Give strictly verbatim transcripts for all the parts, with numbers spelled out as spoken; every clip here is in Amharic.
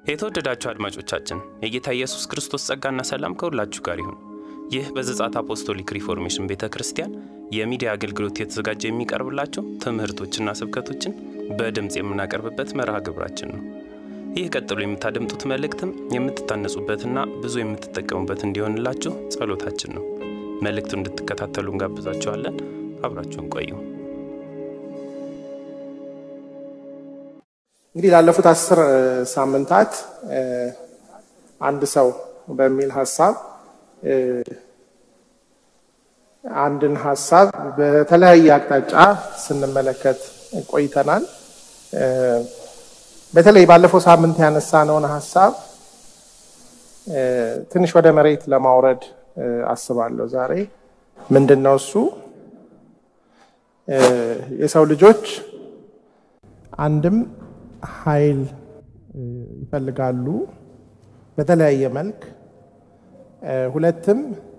የተወደዳችሁ አድማጮቻችን የጌታ ኢየሱስ ክርስቶስ ጸጋና ሰላም ከሁላችሁ ጋር ይሁን። ይህ በዘጻት አፖስቶሊክ ሪፎርሜሽን ቤተክርስቲያን የሚዲያ አገልግሎት የተዘጋጀ የሚቀርብላችሁ ትምህርቶችና ስብከቶችን በድምጽ የምናቀርብበት መርሃ ግብራችን ነው። ይህ ቀጥሎ የምታደምጡት መልእክትም የምትታነጹበትና ብዙ የምትጠቀሙበት እንዲሆንላችሁ ጸሎታችን ነው። መልእክቱን እንድትከታተሉ እንጋብዛችኋለን። አብራችሁን ቆዩ። እንግዲህ ላለፉት አስር ሳምንታት አንድ ሰው በሚል ሐሳብ አንድን ሐሳብ በተለያየ አቅጣጫ ስንመለከት ቆይተናል። በተለይ ባለፈው ሳምንት ያነሳነውን ሐሳብ ትንሽ ወደ መሬት ለማውረድ አስባለሁ። ዛሬ ምንድነው እሱ? የሰው ልጆች አንድም ኃይል ይፈልጋሉ በተለያየ መልክ፣ ሁለትም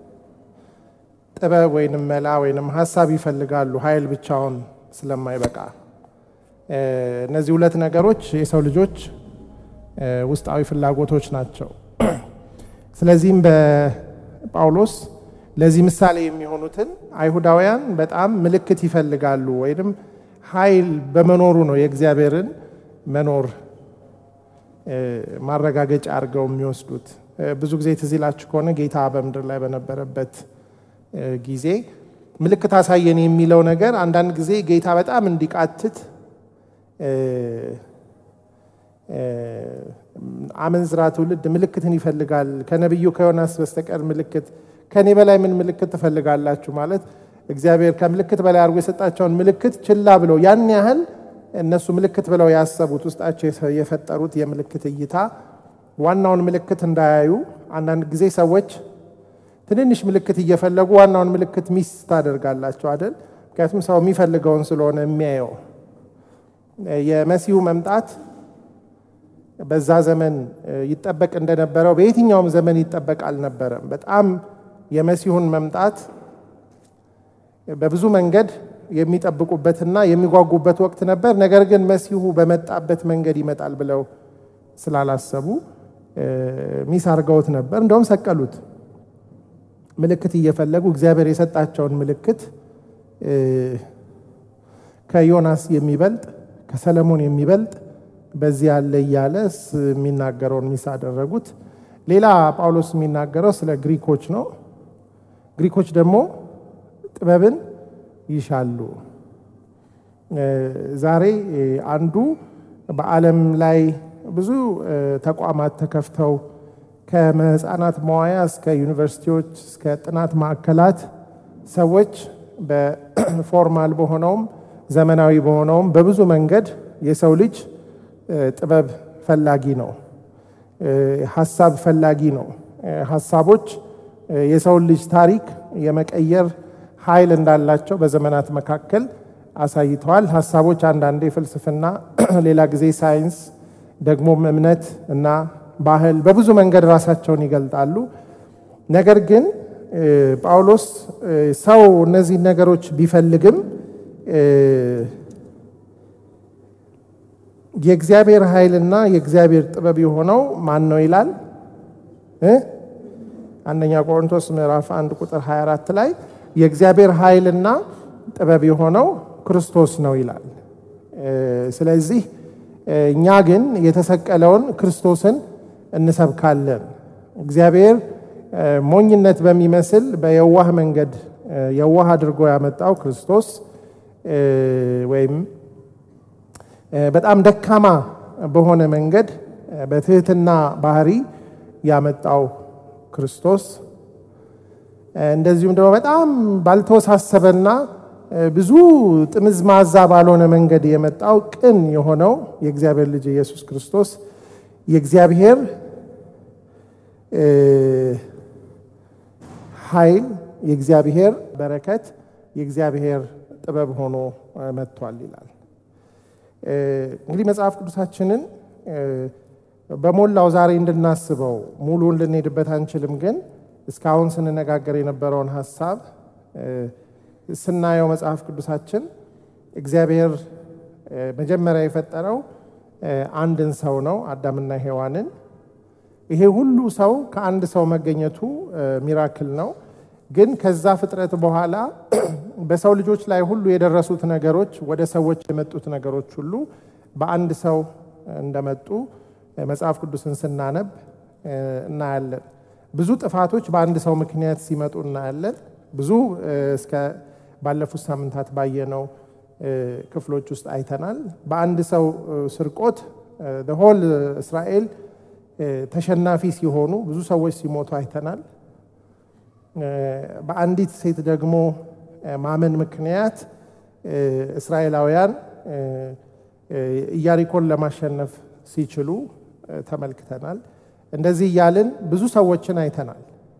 ጥበብ ወይንም መላ ወይንም ሐሳብ ይፈልጋሉ ኃይል ብቻውን ስለማይበቃ። እነዚህ ሁለት ነገሮች የሰው ልጆች ውስጣዊ ፍላጎቶች ናቸው። ስለዚህም በጳውሎስ ለዚህ ምሳሌ የሚሆኑትን አይሁዳውያን በጣም ምልክት ይፈልጋሉ ወይንም ኃይል በመኖሩ ነው የእግዚአብሔርን መኖር ማረጋገጫ አድርገው የሚወስዱት። ብዙ ጊዜ ትዝ ይላችሁ ከሆነ ጌታ በምድር ላይ በነበረበት ጊዜ ምልክት አሳየን የሚለው ነገር አንዳንድ ጊዜ ጌታ በጣም እንዲቃትት አመንዝራ ትውልድ ምልክትን ይፈልጋል፣ ከነብዩ ከዮናስ በስተቀር ምልክት ከኔ በላይ ምን ምልክት ትፈልጋላችሁ ማለት እግዚአብሔር ከምልክት በላይ አድርጎ የሰጣቸውን ምልክት ችላ ብለው ያን ያህል እነሱ ምልክት ብለው ያሰቡት ውስጣቸው የፈጠሩት የምልክት እይታ ዋናውን ምልክት እንዳያዩ አንዳንድ ጊዜ ሰዎች ትንንሽ ምልክት እየፈለጉ ዋናውን ምልክት ሚስ ታደርጋላችሁ አይደል? ምክንያቱም ሰው የሚፈልገውን ስለሆነ የሚያየው። የመሲሁ መምጣት በዛ ዘመን ይጠበቅ እንደነበረው በየትኛውም ዘመን ይጠበቅ አልነበረም። በጣም የመሲሁን መምጣት በብዙ መንገድ የሚጠብቁበትና የሚጓጉበት ወቅት ነበር። ነገር ግን መሲሁ በመጣበት መንገድ ይመጣል ብለው ስላላሰቡ ሚስ አድርገውት ነበር። እንደውም ሰቀሉት። ምልክት እየፈለጉ እግዚአብሔር የሰጣቸውን ምልክት ከዮናስ የሚበልጥ ከሰለሞን የሚበልጥ በዚህ ያለ እያለ የሚናገረውን ሚስ አደረጉት። ሌላ ጳውሎስ የሚናገረው ስለ ግሪኮች ነው። ግሪኮች ደግሞ ጥበብን ይሻሉ። ዛሬ አንዱ በዓለም ላይ ብዙ ተቋማት ተከፍተው ከመጻናት መዋያ እስከ ዩኒቨርሲቲዎች እስከ ጥናት ማዕከላት ሰዎች በፎርማል በሆነውም ዘመናዊ በሆነውም በብዙ መንገድ የሰው ልጅ ጥበብ ፈላጊ ነው፣ ሐሳብ ፈላጊ ነው። ሐሳቦች የሰው ልጅ ታሪክ የመቀየር ኃይል እንዳላቸው በዘመናት መካከል አሳይተዋል። ሐሳቦች አንዳንዴ ፍልስፍና፣ ሌላ ጊዜ ሳይንስ፣ ደግሞ እምነት እና ባህል በብዙ መንገድ ራሳቸውን ይገልጣሉ። ነገር ግን ጳውሎስ ሰው እነዚህ ነገሮች ቢፈልግም የእግዚአብሔር ኃይልና የእግዚአብሔር ጥበብ የሆነው ማን ነው ይላል? አንደኛ ቆሮንቶስ ምዕራፍ አንድ ቁጥር ሃያ አራት ላይ የእግዚአብሔር ኃይልና ጥበብ የሆነው ክርስቶስ ነው ይላል። ስለዚህ እኛ ግን የተሰቀለውን ክርስቶስን እንሰብካለን። እግዚአብሔር ሞኝነት በሚመስል በየዋህ መንገድ የዋህ አድርጎ ያመጣው ክርስቶስ ወይም በጣም ደካማ በሆነ መንገድ በትህትና ባህሪ ያመጣው ክርስቶስ እንደዚሁም ደግሞ በጣም ባልተወሳሰበና ብዙ ጥምዝማዛ ባልሆነ መንገድ የመጣው ቅን የሆነው የእግዚአብሔር ልጅ ኢየሱስ ክርስቶስ የእግዚአብሔር ኃይል፣ የእግዚአብሔር በረከት፣ የእግዚአብሔር ጥበብ ሆኖ መጥቷል ይላል። እንግዲህ መጽሐፍ ቅዱሳችንን በሞላው ዛሬ እንድናስበው ሙሉን ልንሄድበት አንችልም። ግን እስካሁን ስንነጋገር የነበረውን ሐሳብ ስናየው መጽሐፍ ቅዱሳችን እግዚአብሔር መጀመሪያ የፈጠረው አንድን ሰው ነው አዳምና ሔዋንን። ይሄ ሁሉ ሰው ከአንድ ሰው መገኘቱ ሚራክል ነው። ግን ከዛ ፍጥረት በኋላ በሰው ልጆች ላይ ሁሉ የደረሱት ነገሮች ወደ ሰዎች የመጡት ነገሮች ሁሉ በአንድ ሰው እንደመጡ መጽሐፍ ቅዱስን ስናነብ እናያለን። ብዙ ጥፋቶች በአንድ ሰው ምክንያት ሲመጡ እናያለን። ብዙ እስከ ባለፉት ሳምንታት ባየነው ክፍሎች ውስጥ አይተናል። በአንድ ሰው ስርቆት ሆል እስራኤል ተሸናፊ ሲሆኑ ብዙ ሰዎች ሲሞቱ አይተናል። በአንዲት ሴት ደግሞ ማመን ምክንያት እስራኤላውያን ኢያሪኮን ለማሸነፍ ሲችሉ ተመልክተናል። እንደዚህ እያልን ብዙ ሰዎችን አይተናል።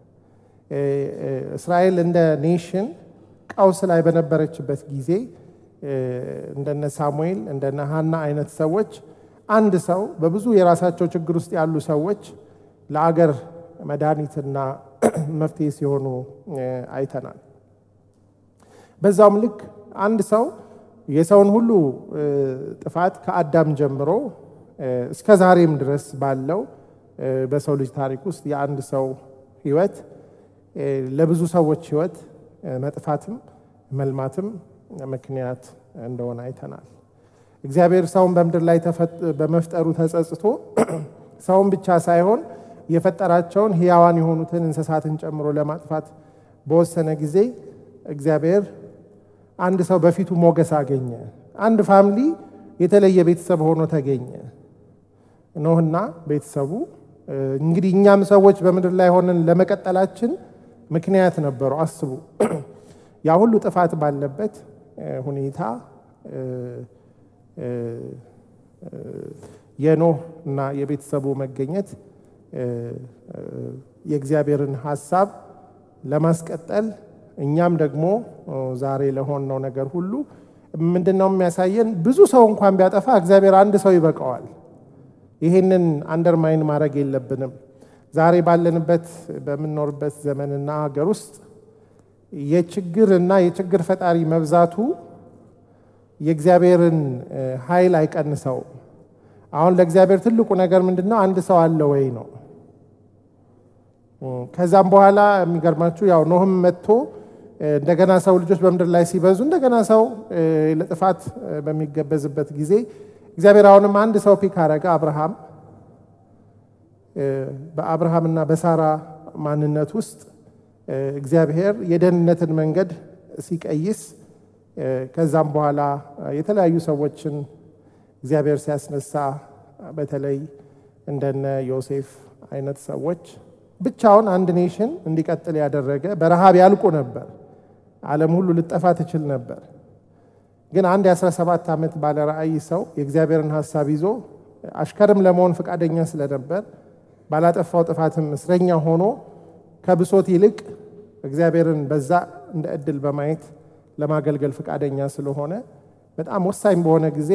እስራኤል እንደ ኔሽን ቀውስ ላይ በነበረችበት ጊዜ እንደነ ሳሙኤል እንደነ ሐና አይነት ሰዎች አንድ ሰው በብዙ የራሳቸው ችግር ውስጥ ያሉ ሰዎች ለአገር መድኃኒትና መፍትሄ ሲሆኑ አይተናል። በዛውም ልክ አንድ ሰው የሰውን ሁሉ ጥፋት ከአዳም ጀምሮ እስከ ዛሬም ድረስ ባለው በሰው ልጅ ታሪክ ውስጥ የአንድ ሰው ህይወት ለብዙ ሰዎች ህይወት መጥፋትም መልማትም ምክንያት እንደሆነ አይተናል። እግዚአብሔር ሰውን በምድር ላይ በመፍጠሩ ተጸጽቶ ሰውን ብቻ ሳይሆን የፈጠራቸውን ህያዋን የሆኑትን እንስሳትን ጨምሮ ለማጥፋት በወሰነ ጊዜ እግዚአብሔር አንድ ሰው በፊቱ ሞገስ አገኘ። አንድ ፋሚሊ የተለየ ቤተሰብ ሆኖ ተገኘ። ኖህና ቤተሰቡ እንግዲህ እኛም ሰዎች በምድር ላይ ሆነን ለመቀጠላችን ምክንያት ነበሩ። አስቡ፣ ያ ሁሉ ጥፋት ባለበት ሁኔታ የኖህ እና የቤተሰቡ መገኘት የእግዚአብሔርን ሐሳብ ለማስቀጠል እኛም ደግሞ ዛሬ ለሆነው ነገር ሁሉ ምንድነው የሚያሳየን? ብዙ ሰው እንኳን ቢያጠፋ እግዚአብሔር አንድ ሰው ይበቃዋል። ይሄንን አንደርማይን ማድረግ የለብንም። ዛሬ ባለንበት በምንኖርበት ዘመንና ሀገር ውስጥ የችግርና የችግር ፈጣሪ መብዛቱ የእግዚአብሔርን ኃይል አይቀንሰው። አሁን ለእግዚአብሔር ትልቁ ነገር ምንድነው? አንድ ሰው አለ ወይ ነው። ከዛም በኋላ የሚገርማችሁ ያው ኖህም መጥቶ እንደገና ሰው ልጆች በምድር ላይ ሲበዙ እንደገና ሰው ለጥፋት በሚገበዝበት ጊዜ እግዚአብሔር አሁንም አንድ ሰው ፒክ አረጋ፣ አብርሃም። በአብርሃምና በሳራ ማንነት ውስጥ እግዚአብሔር የደህንነትን መንገድ ሲቀይስ ከዛም በኋላ የተለያዩ ሰዎችን እግዚአብሔር ሲያስነሳ በተለይ እንደነ ዮሴፍ አይነት ሰዎች ብቻውን አንድ ኔሽን እንዲቀጥል ያደረገ። በረሃብ ያልቁ ነበር፣ ዓለም ሁሉ ልጠፋ ትችል ነበር። ግን አንድ የ17 ዓመት ባለ ራእይ ሰው የእግዚአብሔርን ሐሳብ ይዞ አሽከርም ለመሆን ፈቃደኛ ስለነበር ባላጠፋው ጥፋትም እስረኛ ሆኖ ከብሶት ይልቅ እግዚአብሔርን በዛ እንደ እድል በማየት ለማገልገል ፈቃደኛ ስለሆነ በጣም ወሳኝ በሆነ ጊዜ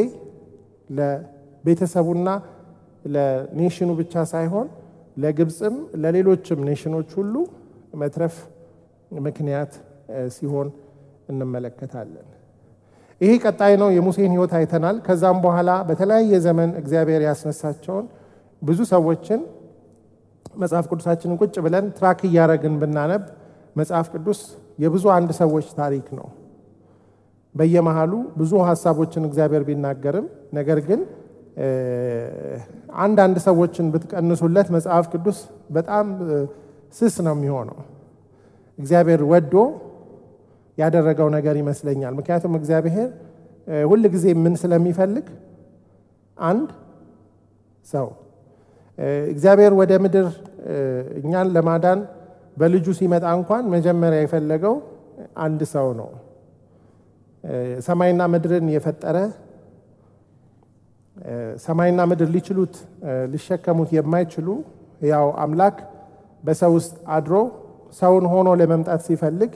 ለቤተሰቡና ለኔሽኑ ብቻ ሳይሆን ለግብጽም ለሌሎችም ኔሽኖች ሁሉ መትረፍ ምክንያት ሲሆን እንመለከታለን። ይሄ ቀጣይ ነው። የሙሴን ህይወት አይተናል። ከዛም በኋላ በተለያየ ዘመን እግዚአብሔር ያስነሳቸውን ብዙ ሰዎችን መጽሐፍ ቅዱሳችንን ቁጭ ብለን ትራክ እያደረግን ብናነብ መጽሐፍ ቅዱስ የብዙ አንድ ሰዎች ታሪክ ነው። በየመሃሉ ብዙ ሐሳቦችን እግዚአብሔር ቢናገርም ነገር ግን አንድ አንድ ሰዎችን ብትቀንሱለት መጽሐፍ ቅዱስ በጣም ስስ ነው የሚሆነው። እግዚአብሔር ወዶ ያደረገው ነገር ይመስለኛል። ምክንያቱም እግዚአብሔር ሁል ጊዜ ምን ስለሚፈልግ አንድ ሰው እግዚአብሔር ወደ ምድር እኛን ለማዳን በልጁ ሲመጣ እንኳን መጀመሪያ የፈለገው አንድ ሰው ነው። ሰማይና ምድርን የፈጠረ ሰማይና ምድር ሊችሉት ሊሸከሙት የማይችሉ ያው አምላክ በሰው ውስጥ አድሮ ሰውን ሆኖ ለመምጣት ሲፈልግ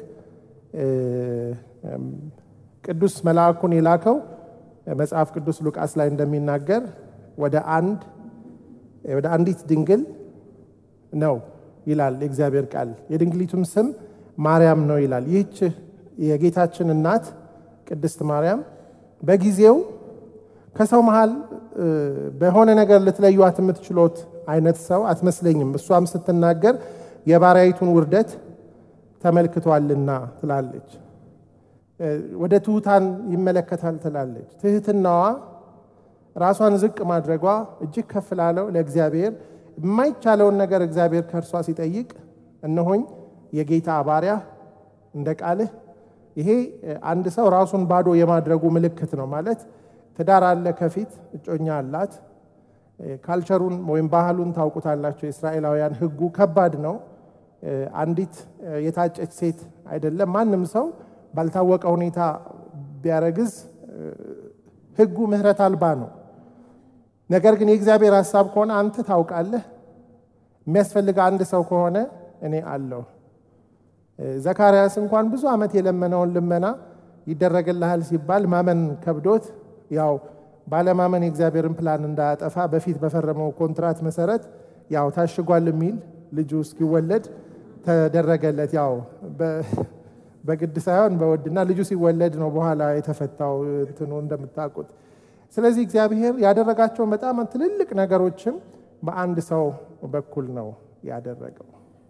ቅዱስ መልአኩን የላከው መጽሐፍ ቅዱስ ሉቃስ ላይ እንደሚናገር ወደ አንድ ወደ አንዲት ድንግል ነው ይላል የእግዚአብሔር ቃል። የድንግሊቱም ስም ማርያም ነው ይላል። ይህች የጌታችን እናት ቅድስት ማርያም በጊዜው ከሰው መሃል በሆነ ነገር ልትለዩት የምትችሉት አይነት ሰው አትመስለኝም። እሷም ስትናገር የባሪያይቱን ውርደት ተመልክቷልና ትላለች። ወደ ትሑታን ይመለከታል ትላለች። ትህትናዋ ራሷን ዝቅ ማድረጓ እጅግ ከፍ ላለው ለእግዚአብሔር የማይቻለውን ነገር እግዚአብሔር ከእርሷ ሲጠይቅ እነሆኝ የጌታ ባሪያ እንደ ቃልህ። ይሄ አንድ ሰው ራሱን ባዶ የማድረጉ ምልክት ነው። ማለት ትዳር አለ፣ ከፊት እጮኛ አላት። ካልቸሩን ወይም ባህሉን ታውቁታላችሁ። የእስራኤላውያን ሕጉ ከባድ ነው። አንዲት የታጨች ሴት አይደለም ማንም ሰው ባልታወቀ ሁኔታ ቢያረግዝ ሕጉ ምህረት አልባ ነው። ነገር ግን የእግዚአብሔር ሐሳብ ከሆነ አንተ ታውቃለህ፣ የሚያስፈልግ አንድ ሰው ከሆነ እኔ አለሁ። ዘካርያስ እንኳን ብዙ ዓመት የለመነውን ልመና ይደረግልሃል ሲባል ማመን ከብዶት ያው ባለማመን የእግዚአብሔርን ፕላን እንዳያጠፋ በፊት በፈረመው ኮንትራት መሰረት ያው ታሽጓል የሚል ልጁ እስኪወለድ ተደረገለት። ያው በግድ ሳይሆን በወድና ልጁ ሲወለድ ነው በኋላ የተፈታው እንትኑ እንደምታውቁት። ስለዚህ እግዚአብሔር ያደረጋቸው በጣም ትልልቅ ነገሮችም በአንድ ሰው በኩል ነው ያደረገው።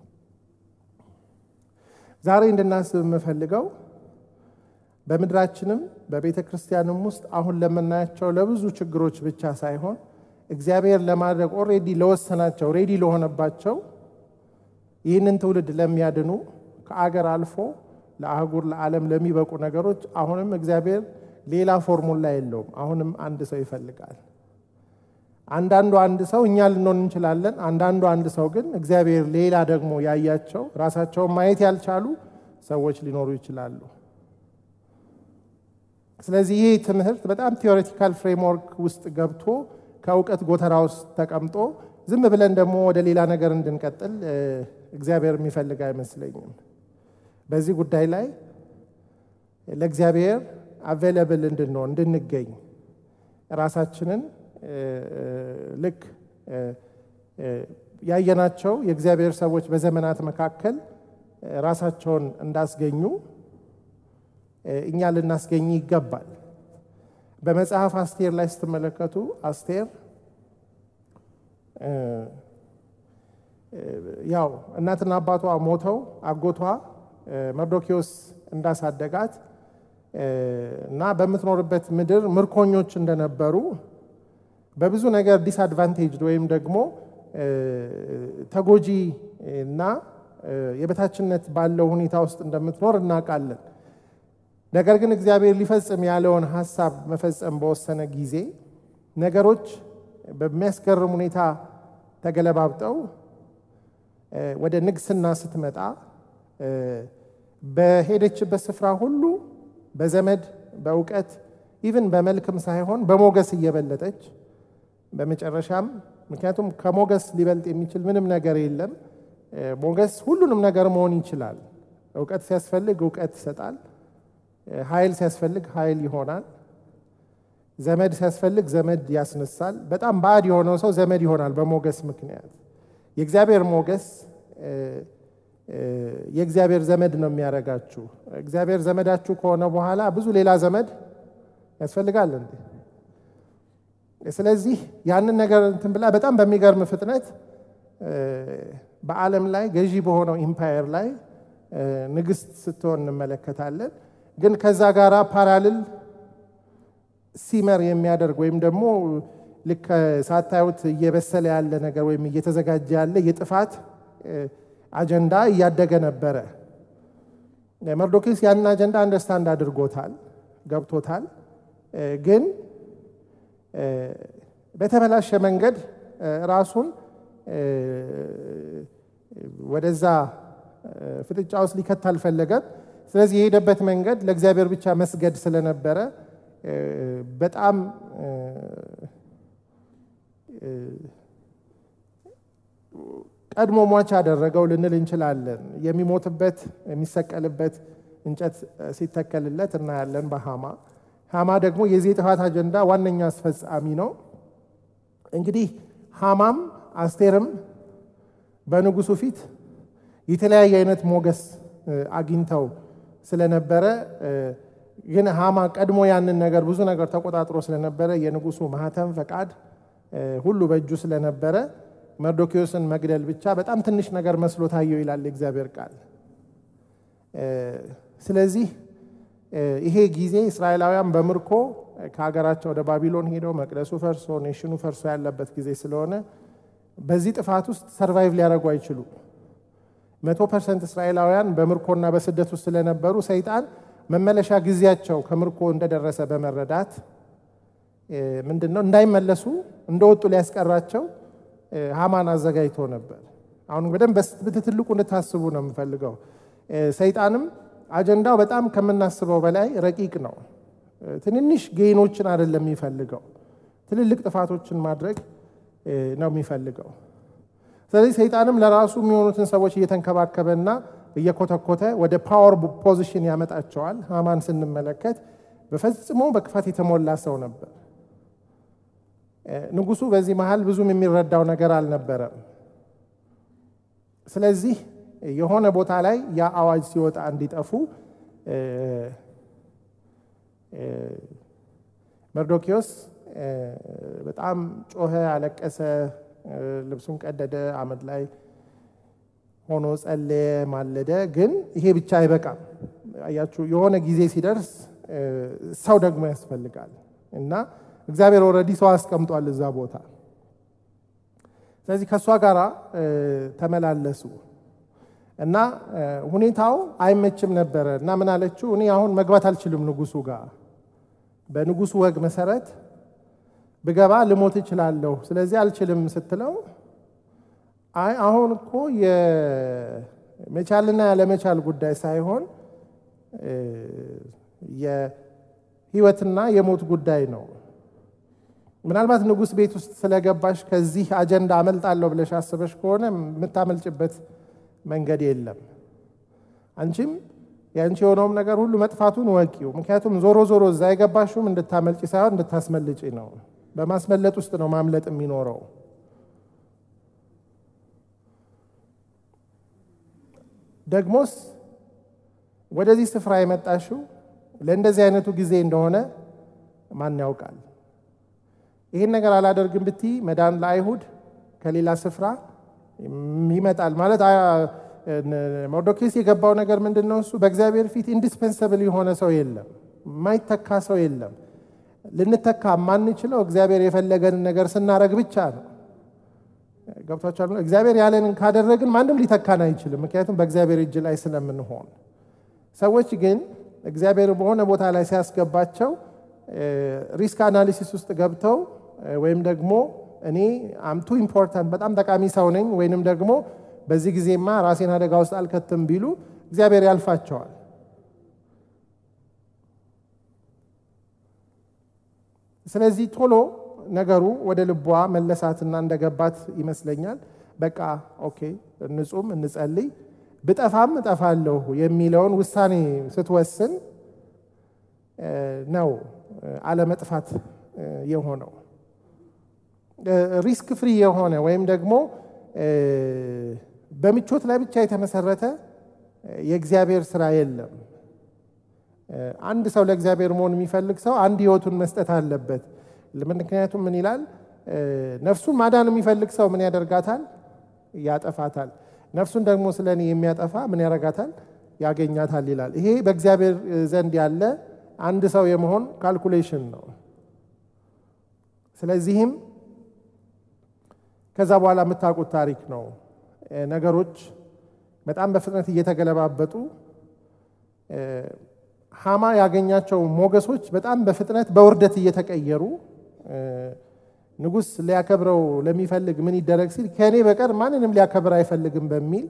ዛሬ እንድናስብ የምፈልገው በምድራችንም በቤተ ክርስቲያንም ውስጥ አሁን ለምናያቸው ለብዙ ችግሮች ብቻ ሳይሆን እግዚአብሔር ለማድረግ ኦሬዲ ለወሰናቸው ሬዲ ለሆነባቸው ይህንን ትውልድ ለሚያድኑ ከአገር አልፎ ለአህጉር ለዓለም ለሚበቁ ነገሮች አሁንም እግዚአብሔር ሌላ ፎርሙላ የለውም። አሁንም አንድ ሰው ይፈልጋል። አንዳንዱ አንድ ሰው እኛ ልንሆን እንችላለን። አንዳንዱ አንድ ሰው ግን እግዚአብሔር ሌላ ደግሞ ያያቸው ራሳቸውን ማየት ያልቻሉ ሰዎች ሊኖሩ ይችላሉ። ስለዚህ ይህ ትምህርት በጣም ቲዮሬቲካል ፍሬምወርክ ውስጥ ገብቶ ከእውቀት ጎተራ ውስጥ ተቀምጦ ዝም ብለን ደግሞ ወደ ሌላ ነገር እንድንቀጥል እግዚአብሔር የሚፈልግ አይመስለኝም። በዚህ ጉዳይ ላይ ለእግዚአብሔር አቬለብል እንድንሆን እንድንገኝ ራሳችንን ልክ ያየናቸው የእግዚአብሔር ሰዎች በዘመናት መካከል ራሳቸውን እንዳስገኙ እኛ ልናስገኝ ይገባል። በመጽሐፍ አስቴር ላይ ስትመለከቱ አስቴር ያው እናትና አባቷ ሞተው አጎቷ መርዶኪዮስ እንዳሳደጋት እና በምትኖርበት ምድር ምርኮኞች እንደነበሩ በብዙ ነገር ዲስአድቫንቴጅድ ወይም ደግሞ ተጎጂ እና የበታችነት ባለው ሁኔታ ውስጥ እንደምትኖር እናውቃለን። ነገር ግን እግዚአብሔር ሊፈጽም ያለውን ሐሳብ መፈጸም በወሰነ ጊዜ ነገሮች በሚያስገርም ሁኔታ ተገለባብጠው ወደ ንግስና ስትመጣ በሄደችበት ስፍራ ሁሉ በዘመድ በእውቀት ኢቭን በመልክም ሳይሆን በሞገስ እየበለጠች በመጨረሻም ምክንያቱም ከሞገስ ሊበልጥ የሚችል ምንም ነገር የለም። ሞገስ ሁሉንም ነገር መሆን ይችላል። እውቀት ሲያስፈልግ እውቀት ይሰጣል። ኃይል ሲያስፈልግ ኃይል ይሆናል። ዘመድ ሲያስፈልግ ዘመድ ያስነሳል። በጣም ባድ የሆነው ሰው ዘመድ ይሆናል በሞገስ ምክንያት። የእግዚአብሔር ሞገስ የእግዚአብሔር ዘመድ ነው የሚያረጋችሁ። እግዚአብሔር ዘመዳችሁ ከሆነ በኋላ ብዙ ሌላ ዘመድ ያስፈልጋል እንዴ? ስለዚህ ያንን ነገር እንትን ብላ በጣም በሚገርም ፍጥነት በዓለም ላይ ገዢ በሆነው ኢምፓየር ላይ ንግስት ስትሆን እንመለከታለን። ግን ከዛ ጋራ ፓራሌል ሲመር የሚያደርግ ወይም ደግሞ ልክ ሳታዩት እየበሰለ ያለ ነገር ወይም እየተዘጋጀ ያለ የጥፋት አጀንዳ እያደገ ነበረ። መርዶኪዮስ ያንን አጀንዳ አንደርስታንድ አድርጎታል፣ ገብቶታል። ግን በተበላሸ መንገድ ራሱን ወደዛ ፍጥጫ ውስጥ ሊከት አልፈለገም። ስለዚህ የሄደበት መንገድ ለእግዚአብሔር ብቻ መስገድ ስለነበረ በጣም ቀድሞ ሟች አደረገው ልንል እንችላለን። የሚሞትበት የሚሰቀልበት እንጨት ሲተከልለት እናያለን በሃማ። ሃማ ደግሞ የዚህ ጥፋት አጀንዳ ዋነኛ አስፈጻሚ ነው። እንግዲህ ሃማም አስቴርም በንጉሱ ፊት የተለያየ አይነት ሞገስ አግኝተው ስለነበረ ግን ሃማ ቀድሞ ያንን ነገር ብዙ ነገር ተቆጣጥሮ ስለነበረ የንጉሱ ማህተም ፈቃድ ሁሉ በእጁ ስለነበረ መርዶክዮስን መግደል ብቻ በጣም ትንሽ ነገር መስሎ ታየው ይላል እግዚአብሔር ቃል። ስለዚህ ይሄ ጊዜ እስራኤላውያን በምርኮ ከሀገራቸው ወደ ባቢሎን ሄደው መቅደሱ ፈርሶ ኔሽኑ ፈርሶ ያለበት ጊዜ ስለሆነ በዚህ ጥፋት ውስጥ ሰርቫይቭ ሊያደርጉ አይችሉም። መቶ ፐርሰንት እስራኤላውያን በምርኮና በስደት ውስጥ ስለነበሩ ሰይጣን መመለሻ ጊዜያቸው ከምርኮ እንደደረሰ በመረዳት ምንድነው እንዳይመለሱ እንደወጡ ሊያስቀራቸው ሃማን አዘጋጅቶ ነበር። አሁን በደንብ በትልቁ እንድታስቡ ነው የምፈልገው። ሰይጣንም አጀንዳው በጣም ከምናስበው በላይ ረቂቅ ነው። ትንንሽ ጌኖችን አይደለም የሚፈልገው፣ ትልልቅ ጥፋቶችን ማድረግ ነው የሚፈልገው። ስለዚህ ሰይጣንም ለራሱ የሚሆኑትን ሰዎች እየተንከባከበና እየኮተኮተ ወደ ፓወር ፖዚሽን ያመጣቸዋል። ሃማን ስንመለከት በፈጽሞ በክፋት የተሞላ ሰው ነበር። ንጉሱ በዚህ መሃል ብዙም የሚረዳው ነገር አልነበረም። ስለዚህ የሆነ ቦታ ላይ ያ አዋጅ ሲወጣ እንዲጠፉ መርዶክዮስ በጣም ጮኸ፣ አለቀሰ፣ ልብሱን ቀደደ፣ አመድ ላይ ሆኖ ጸለየ፣ ማለደ። ግን ይሄ ብቻ አይበቃም። አያችሁ የሆነ ጊዜ ሲደርስ ሰው ደግሞ ያስፈልጋል እና እግዚአብሔር ኦልሬዲ ሰው አስቀምጧል እዛ ቦታ። ስለዚህ ከሷ ጋራ ተመላለሱ እና ሁኔታው አይመችም ነበረ እና ምን አለችው? እኔ አሁን መግባት አልችልም ንጉሱ ጋር፣ በንጉሱ ወግ መሰረት ብገባ ልሞት እችላለሁ፣ ስለዚህ አልችልም ስትለው አይ አሁን እኮ የመቻልና ያለመቻል ጉዳይ ሳይሆን የህይወትና የሞት ጉዳይ ነው። ምናልባት ንጉስ ቤት ውስጥ ስለገባሽ ከዚህ አጀንዳ አመልጣለሁ ብለሽ አስበሽ ከሆነ የምታመልጭበት መንገድ የለም። አንቺም ያንቺ የሆነውም ነገር ሁሉ መጥፋቱን ወቂው። ምክንያቱም ዞሮ ዞሮ እዛ የገባሽውም እንድታመልጪ ሳይሆን እንድታስመልጪ ነው። በማስመለጥ ውስጥ ነው ማምለጥ የሚኖረው። ደግሞስ ወደዚህ ስፍራ የመጣሽው ለእንደዚህ አይነቱ ጊዜ እንደሆነ ማን ያውቃል? ይሄን ነገር አላደርግም ብቲ መዳን ለአይሁድ ከሌላ ስፍራ ይመጣል ማለት። መርዶክዮስ የገባው ነገር ምንድነው? እሱ በእግዚአብሔር ፊት ኢንዲስፔንሰብል የሆነ ሰው የለም፣ ማይተካ ሰው የለም። ልንተካ ማንችለው እግዚአብሔር የፈለገን ነገር ስናረግ ብቻ ነው። ገብታችኋል? እግዚአብሔር ያለንን ካደረግን ማንም ሊተካን አይችልም፣ ምክንያቱም በእግዚአብሔር እጅ ላይ ስለምንሆን። ሰዎች ግን እግዚአብሔር በሆነ ቦታ ላይ ሲያስገባቸው ሪስክ አናሊሲስ ውስጥ ገብተው ወይም ደግሞ እኔ አም ቱ ኢምፖርታንት በጣም ጠቃሚ ሰው ነኝ ወይንም ደግሞ በዚህ ጊዜማ ራሴን አደጋ ውስጥ አልከትም ቢሉ እግዚአብሔር ያልፋቸዋል። ስለዚህ ቶሎ ነገሩ ወደ ልቧ መለሳትና እንደገባት ይመስለኛል። በቃ ኦኬ እንጹም፣ እንጸልይ፣ ብጠፋም እጠፋለሁ የሚለውን ውሳኔ ስትወስን ነው አለመጥፋት የሆነው። ሪስክ ፍሪ የሆነ ወይም ደግሞ በምቾት ላይ ብቻ የተመሰረተ የእግዚአብሔር ስራ የለም። አንድ ሰው ለእግዚአብሔር መሆን የሚፈልግ ሰው አንድ ህይወቱን መስጠት አለበት። ምክንያቱም ምን ይላል? ነፍሱን ማዳን የሚፈልግ ሰው ምን ያደርጋታል? ያጠፋታል። ነፍሱን ደግሞ ስለኔ የሚያጠፋ ምን ያደርጋታል? ያገኛታል ይላል። ይሄ በእግዚአብሔር ዘንድ ያለ አንድ ሰው የመሆን ካልኩሌሽን ነው። ስለዚህም ከዛ በኋላ የምታውቁት ታሪክ ነው። ነገሮች በጣም በፍጥነት እየተገለባበጡ ሃማ ያገኛቸው ሞገሶች በጣም በፍጥነት በውርደት እየተቀየሩ ንጉስ ሊያከብረው ለሚፈልግ ምን ይደረግ ሲል ከኔ በቀር ማንንም ሊያከብር አይፈልግም በሚል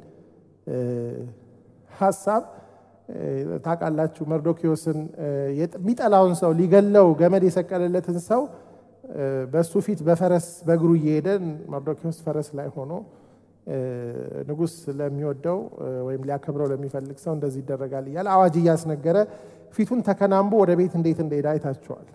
ሐሳብ ታውቃላችሁ መርዶክዮስን የሚጠላውን ሰው ሊገለው ገመድ የሰቀለለትን ሰው በሱ ፊት በፈረስ በእግሩ እየሄደ መርዶክዮስ ፈረስ ላይ ሆኖ ንጉስ ለሚወደው ወይም ሊያከብረው ለሚፈልግ ሰው እንደዚህ ይደረጋል እያለ አዋጅ እያስነገረ ፊቱን ተከናንቦ ወደ ቤት እንዴት እንደሄደ አይታችኋል።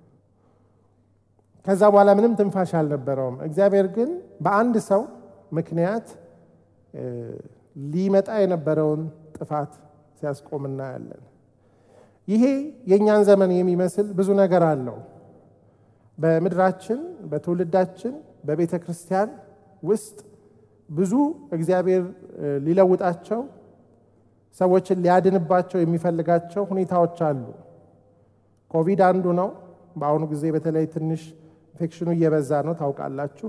ከዛ በኋላ ምንም ትንፋሽ አልነበረውም። እግዚአብሔር ግን በአንድ ሰው ምክንያት ሊመጣ የነበረውን ጥፋት ሲያስቆም እናያለን። ይሄ የኛን ዘመን የሚመስል ብዙ ነገር አለው። በምድራችን በትውልዳችን በቤተ ክርስቲያን ውስጥ ብዙ እግዚአብሔር ሊለውጣቸው ሰዎችን ሊያድንባቸው የሚፈልጋቸው ሁኔታዎች አሉ። ኮቪድ አንዱ ነው። በአሁኑ ጊዜ በተለይ ትንሽ ኢንፌክሽኑ እየበዛ ነው ታውቃላችሁ።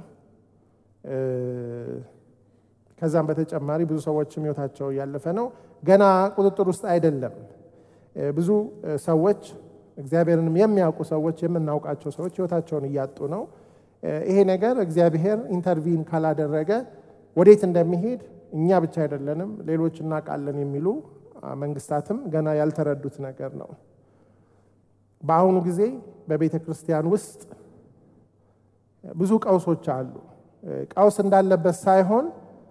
ከዛም በተጨማሪ ብዙ ሰዎችም ህይወታቸው ያለፈ ነው። ገና ቁጥጥር ውስጥ አይደለም። ብዙ ሰዎች እግዚአብሔርንም የሚያውቁ ሰዎች የምናውቃቸው ሰዎች ህይወታቸውን እያጡ ነው። ይሄ ነገር እግዚአብሔር ኢንተርቪን ካላደረገ ወዴት እንደሚሄድ እኛ ብቻ አይደለንም ሌሎች እናውቃለን የሚሉ መንግስታትም ገና ያልተረዱት ነገር ነው። በአሁኑ ጊዜ በቤተ ክርስቲያን ውስጥ ብዙ ቀውሶች አሉ። ቀውስ እንዳለበት ሳይሆን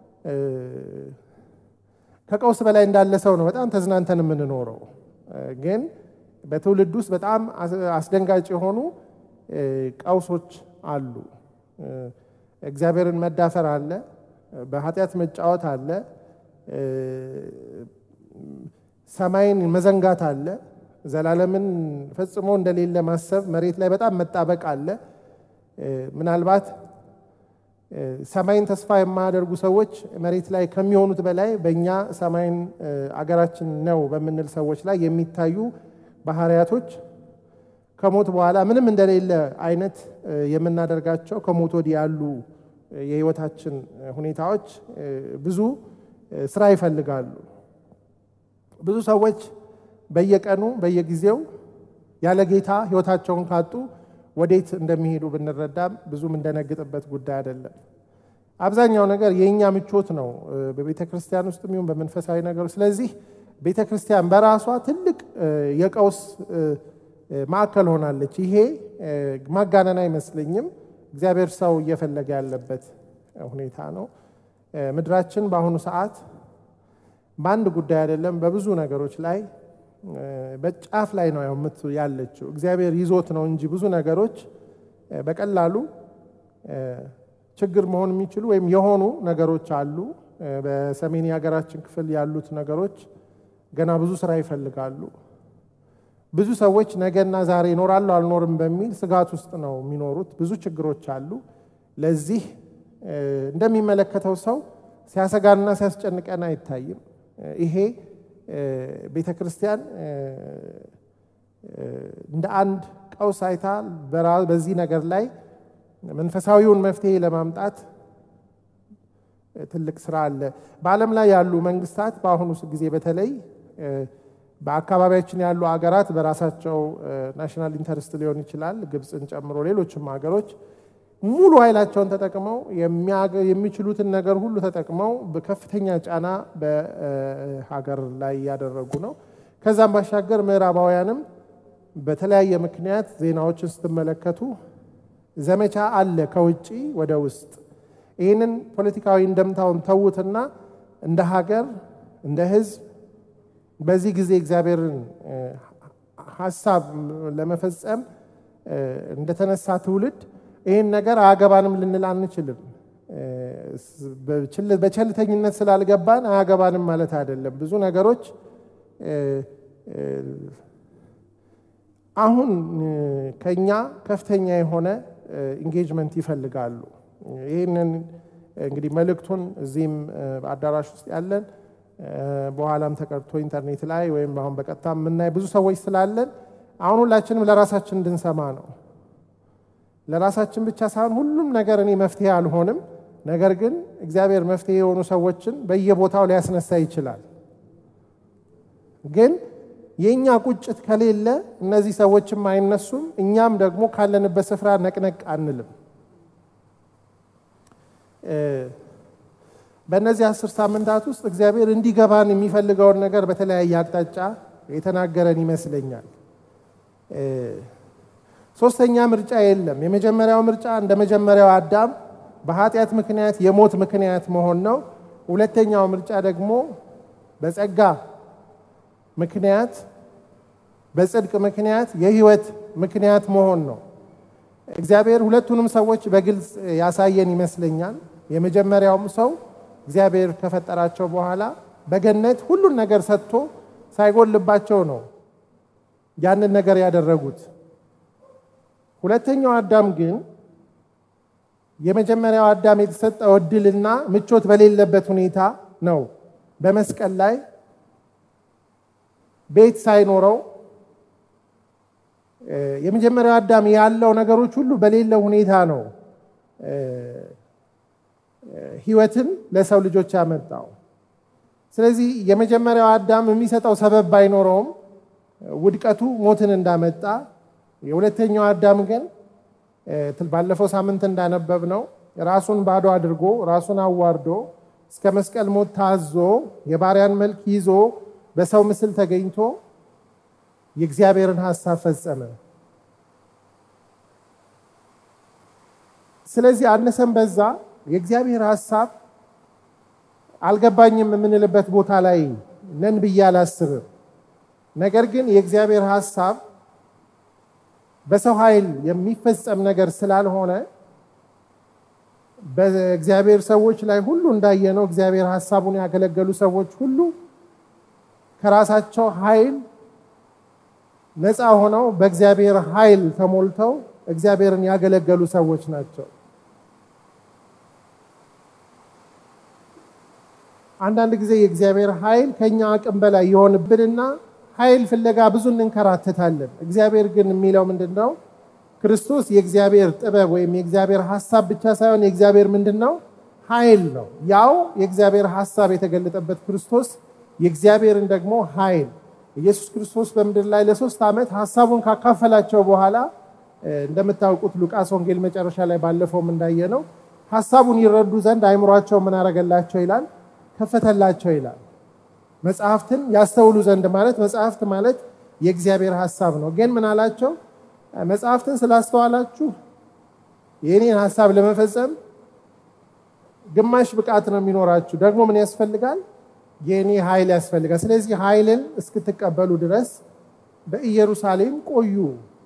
ከቀውስ በላይ እንዳለ ሰው ነው በጣም ተዝናንተን የምንኖረው። ግን በትውልድ ውስጥ በጣም አስደንጋጭ የሆኑ ቀውሶች አሉ። እግዚአብሔርን መዳፈር አለ፣ በኃጢአት መጫወት አለ፣ ሰማይን መዘንጋት አለ፣ ዘላለምን ፈጽሞ እንደሌለ ማሰብ፣ መሬት ላይ በጣም መጣበቅ አለ። ምናልባት ሰማይን ተስፋ የማያደርጉ ሰዎች መሬት ላይ ከሚሆኑት በላይ በእኛ ሰማይን አገራችን ነው በምንል ሰዎች ላይ የሚታዩ ባህሪያቶች ከሞት በኋላ ምንም እንደሌለ አይነት የምናደርጋቸው ከሞት ወዲህ ያሉ የህይወታችን ሁኔታዎች ብዙ ስራ ይፈልጋሉ። ብዙ ሰዎች በየቀኑ በየጊዜው ያለ ጌታ ህይወታቸውን ካጡ ወዴት እንደሚሄዱ ብንረዳም ብዙም እንደነግጥበት ጉዳይ አይደለም። አብዛኛው ነገር የኛ ምቾት ነው በቤተ ክርስቲያን ውስጥ የሚሆን በመንፈሳዊ ነገር። ስለዚህ ቤተ ክርስቲያን በራሷ ትልቅ የቀውስ ማዕከል ሆናለች። ይሄ ማጋነን አይመስለኝም። እግዚአብሔር ሰው እየፈለገ ያለበት ሁኔታ ነው። ምድራችን በአሁኑ ሰዓት በአንድ ጉዳይ አይደለም በብዙ ነገሮች ላይ በጫፍ ላይ ነው ያለችው። እግዚአብሔር ይዞት ነው እንጂ ብዙ ነገሮች በቀላሉ ችግር መሆን የሚችሉ ወይም የሆኑ ነገሮች አሉ። በሰሜን የሀገራችን ክፍል ያሉት ነገሮች ገና ብዙ ስራ ይፈልጋሉ። ብዙ ሰዎች ነገና ዛሬ እኖራለሁ አልኖርም በሚል ስጋት ውስጥ ነው የሚኖሩት። ብዙ ችግሮች አሉ። ለዚህ እንደሚመለከተው ሰው ሲያሰጋና ሲያስጨንቀን አይታይም። ይሄ ቤተ ክርስቲያን እንደ አንድ ቀውስ አይታ በዚህ ነገር ላይ መንፈሳዊውን መፍትሄ ለማምጣት ትልቅ ስራ አለ። በዓለም ላይ ያሉ መንግስታት በአሁኑ ጊዜ በተለይ በአካባቢያችን ያሉ አገራት በራሳቸው ናሽናል ኢንተረስት ሊሆን ይችላል ግብፅን ጨምሮ ሌሎችም ሀገሮች ሙሉ ኃይላቸውን ተጠቅመው የሚችሉትን ነገር ሁሉ ተጠቅመው በከፍተኛ ጫና በሀገር ላይ ያደረጉ ነው። ከዛም ባሻገር ምዕራባውያንም በተለያየ ምክንያት ዜናዎችን ስትመለከቱ ዘመቻ አለ ከውጪ ወደ ውስጥ። ይህንን ፖለቲካዊ እንደምታውን ተውትና እንደ ሀገር እንደ ህዝብ በዚህ ጊዜ እግዚአብሔርን ሐሳብ ለመፈጸም እንደተነሳ ትውልድ ይህን ነገር አያገባንም ልንል አንችልም። በቸልተኝነት ስላልገባን አያገባንም ማለት አይደለም። ብዙ ነገሮች አሁን ከኛ ከፍተኛ የሆነ ኢንጌጅመንት ይፈልጋሉ። ይህንን እንግዲህ መልእክቱን እዚህም በአዳራሽ ውስጥ ያለን በኋላም ተቀርቶ ኢንተርኔት ላይ ወይም አሁን በቀጥታ የምናይ ብዙ ሰዎች ስላለን አሁን ሁላችንም ለራሳችን እንድንሰማ ነው። ለራሳችን ብቻ ሳይሆን ሁሉም ነገር እኔ መፍትሄ አልሆንም፣ ነገር ግን እግዚአብሔር መፍትሄ የሆኑ ሰዎችን በየቦታው ሊያስነሳ ይችላል። ግን የኛ ቁጭት ከሌለ እነዚህ ሰዎችም አይነሱም፣ እኛም ደግሞ ካለንበት ስፍራ ነቅነቅ አንልም። በእነዚህ አስር ሳምንታት ውስጥ እግዚአብሔር እንዲገባን የሚፈልገውን ነገር በተለያየ አቅጣጫ የተናገረን ይመስለኛል። ሶስተኛ ምርጫ የለም። የመጀመሪያው ምርጫ እንደ መጀመሪያው አዳም በኃጢአት ምክንያት የሞት ምክንያት መሆን ነው። ሁለተኛው ምርጫ ደግሞ በጸጋ ምክንያት በጽድቅ ምክንያት የህይወት ምክንያት መሆን ነው። እግዚአብሔር ሁለቱንም ሰዎች በግልጽ ያሳየን ይመስለኛል። የመጀመሪያውም ሰው እግዚአብሔር ከፈጠራቸው በኋላ በገነት ሁሉን ነገር ሰጥቶ ሳይጎልባቸው ነው ያንን ነገር ያደረጉት። ሁለተኛው አዳም ግን የመጀመሪያው አዳም የተሰጠው እድልና ምቾት በሌለበት ሁኔታ ነው በመስቀል ላይ ቤት ሳይኖረው የመጀመሪያው አዳም ያለው ነገሮች ሁሉ በሌለው ሁኔታ ነው ህይወትን ለሰው ልጆች ያመጣው። ስለዚህ የመጀመሪያው አዳም የሚሰጠው ሰበብ ባይኖረውም ውድቀቱ ሞትን እንዳመጣ፣ የሁለተኛው አዳም ግን ባለፈው ሳምንት እንዳነበብነው ራሱን ባዶ አድርጎ ራሱን አዋርዶ እስከ መስቀል ሞት ታዞ የባሪያን መልክ ይዞ በሰው ምስል ተገኝቶ የእግዚአብሔርን ሐሳብ ፈጸመ። ስለዚህ አነሰም በዛ የእግዚአብሔር ሐሳብ አልገባኝም የምንልበት ቦታ ላይ ነን ብዬ አላስብም። ነገር ግን የእግዚአብሔር ሐሳብ በሰው ኃይል የሚፈጸም ነገር ስላልሆነ በእግዚአብሔር ሰዎች ላይ ሁሉ እንዳየነው እግዚአብሔር ሐሳቡን ያገለገሉ ሰዎች ሁሉ ከራሳቸው ኃይል ነፃ ሆነው በእግዚአብሔር ኃይል ተሞልተው እግዚአብሔርን ያገለገሉ ሰዎች ናቸው። አንዳንድ ጊዜ የእግዚአብሔር ኃይል ከኛ አቅም በላይ ይሆንብንና ኃይል ፍለጋ ብዙ እንከራተታለን። እግዚአብሔር ግን የሚለው ምንድነው? ክርስቶስ የእግዚአብሔር ጥበብ ወይም የእግዚአብሔር ሐሳብ ብቻ ሳይሆን የእግዚአብሔር ምንድነው? ኃይል ነው። ያው የእግዚአብሔር ሐሳብ የተገለጠበት ክርስቶስ የእግዚአብሔርን ደግሞ ኃይል ኢየሱስ ክርስቶስ በምድር ላይ ለሶስት ዓመት ሐሳቡን ካካፈላቸው በኋላ እንደምታውቁት ሉቃስ ወንጌል መጨረሻ ላይ ባለፈውም እንዳየነው ሐሳቡን ይረዱ ዘንድ አይምሯቸው ምን አረጋላቸው ይላል? ከፈተላቸው ይላል። መጽሐፍትን ያስተውሉ ዘንድ ማለት መጽሐፍት ማለት የእግዚአብሔር ሐሳብ ነው። ግን ምን አላቸው? መጽሐፍትን ስላስተዋላችሁ የኔን ሐሳብ ለመፈጸም ግማሽ ብቃት ነው የሚኖራችሁ። ደግሞ ምን ያስፈልጋል? የኔ ኃይል ያስፈልጋል። ስለዚህ ኃይልን እስክትቀበሉ ድረስ በኢየሩሳሌም ቆዩ።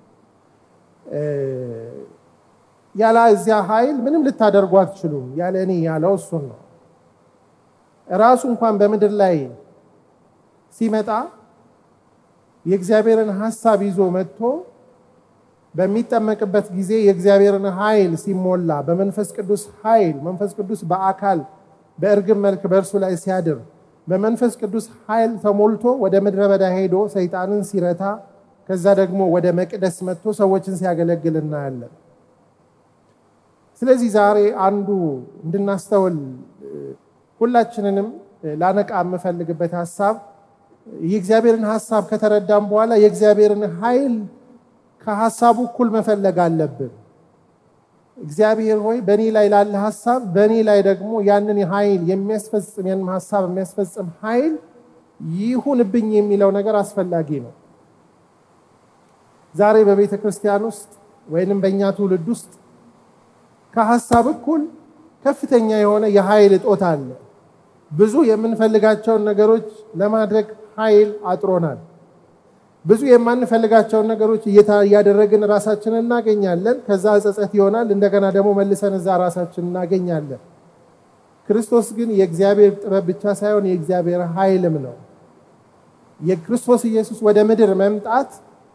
ያለ እዚያ ኃይል ምንም ልታደርጉ አትችሉም ያለ እኔ ያለው እሱን ነው። ራሱ እንኳን በምድር ላይ ሲመጣ የእግዚአብሔርን ሐሳብ ይዞ መጥቶ በሚጠመቅበት ጊዜ የእግዚአብሔርን ኃይል ሲሞላ በመንፈስ ቅዱስ ኃይል መንፈስ ቅዱስ በአካል በእርግብ መልክ በእርሱ ላይ ሲያድር በመንፈስ ቅዱስ ኃይል ተሞልቶ ወደ ምድረ በዳ ሄዶ ሰይጣንን ሲረታ ከዛ ደግሞ ወደ መቅደስ መጥቶ ሰዎችን ሲያገለግል እናያለን። ስለዚህ ዛሬ አንዱ እንድናስተውል ሁላችንንም ላነቃ የምፈልግበት ሐሳብ የእግዚአብሔርን ሐሳብ ከተረዳም በኋላ የእግዚአብሔርን ኃይል ከሐሳቡ እኩል መፈለግ አለብን። እግዚአብሔር ሆይ በእኔ ላይ ላለ ሐሳብ በእኔ ላይ ደግሞ ያንን ኃይል የሚያስፈጽም ያንን ሐሳብ የሚያስፈጽም ኃይል ይሁንብኝ የሚለው ነገር አስፈላጊ ነው። ዛሬ በቤተ ክርስቲያን ውስጥ ወይንም በእኛ ትውልድ ውስጥ ከሐሳብ እኩል ከፍተኛ የሆነ የኃይል እጦት አለ። ብዙ የምንፈልጋቸውን ነገሮች ለማድረግ ኃይል አጥሮናል። ብዙ የማንፈልጋቸውን ነገሮች እያደረግን ራሳችንን እናገኛለን። ከዛ ጸጸት ይሆናል። እንደገና ደግሞ መልሰን እዛ ራሳችንን እናገኛለን። ክርስቶስ ግን የእግዚአብሔር ጥበብ ብቻ ሳይሆን የእግዚአብሔር ኃይልም ነው። የክርስቶስ ኢየሱስ ወደ ምድር መምጣት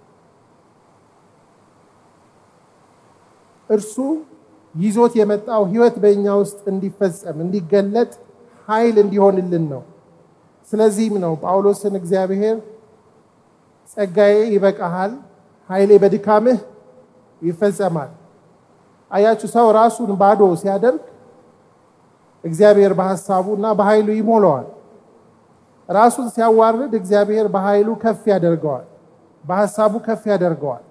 እርሱ ይዞት የመጣው ሕይወት በእኛ ውስጥ እንዲፈጸም እንዲገለጥ ኃይል እንዲሆንልን ነው። ስለዚህም ነው ጳውሎስን እግዚአብሔር ጸጋዬ ይበቃሃል፣ ኃይሌ በድካምህ ይፈጸማል። አያችሁ፣ ሰው ራሱን ባዶ ሲያደርግ እግዚአብሔር በሐሳቡና በኃይሉ ይሞላዋል። ራሱን ሲያዋርድ እግዚአብሔር በኃይሉ ከፍ ያደርገዋል፣ በሐሳቡ ከፍ ያደርገዋል።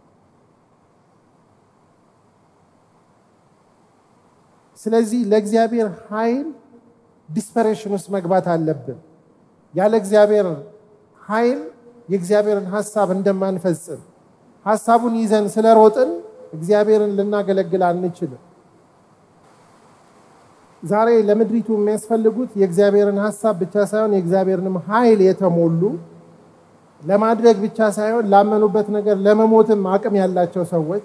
ስለዚህ ለእግዚአብሔር ኃይል ዲስፐሬሽን ውስጥ መግባት አለብን። ያለ እግዚአብሔር ኃይል የእግዚአብሔርን ሐሳብ እንደማንፈጽም ሐሳቡን ይዘን ስለሮጥን እግዚአብሔርን ልናገለግል አንችልም። ዛሬ ለምድሪቱ የሚያስፈልጉት የእግዚአብሔርን ሐሳብ ብቻ ሳይሆን የእግዚአብሔርንም ኃይል የተሞሉ ለማድረግ ብቻ ሳይሆን ላመኑበት ነገር ለመሞትም አቅም ያላቸው ሰዎች፣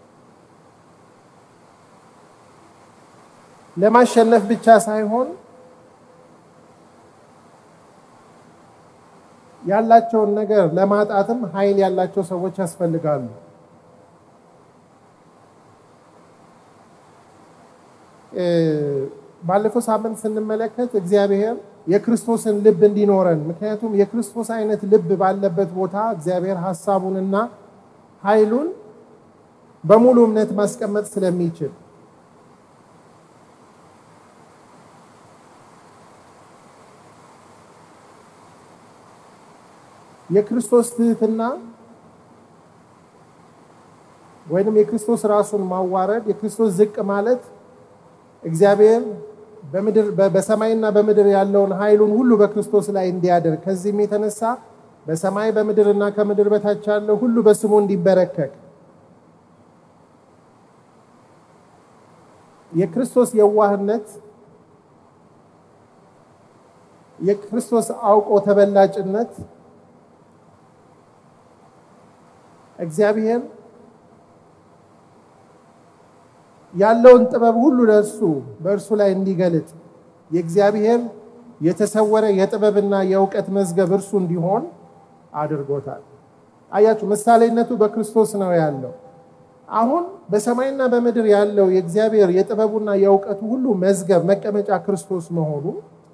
ለማሸነፍ ብቻ ሳይሆን ያላቸውን ነገር ለማጣትም ኃይል ያላቸው ሰዎች ያስፈልጋሉ። ባለፈው ሳምንት ስንመለከት እግዚአብሔር የክርስቶስን ልብ እንዲኖረን ምክንያቱም የክርስቶስ አይነት ልብ ባለበት ቦታ እግዚአብሔር ሐሳቡንና ኃይሉን በሙሉ እምነት ማስቀመጥ ስለሚችል የክርስቶስ ትህትና ወይንም የክርስቶስ ራሱን ማዋረድ የክርስቶስ ዝቅ ማለት እግዚአብሔር በመድር በሰማይና በመድር ያለውን ኃይሉን ሁሉ በክርስቶስ ላይ እንዲያደርግ ከዚህም የተነሳ በሰማይ በመድርና ከመድር በታች ያለው ሁሉ በስሙ እንዲበረከክ የክርስቶስ የዋህነት የክርስቶስ አውቆ ተበላጭነት እግዚአብሔር ያለውን ጥበብ ሁሉ ለእርሱ በእርሱ ላይ እንዲገልጥ የእግዚአብሔር የተሰወረ የጥበብና የእውቀት መዝገብ እርሱ እንዲሆን አድርጎታል። አያችሁ ምሳሌነቱ በክርስቶስ ነው ያለው። አሁን በሰማይና በመድር ያለው የእግዚአብሔር የጥበቡና የእውቀቱ ሁሉ መዝገብ መቀመጫ ክርስቶስ መሆኑ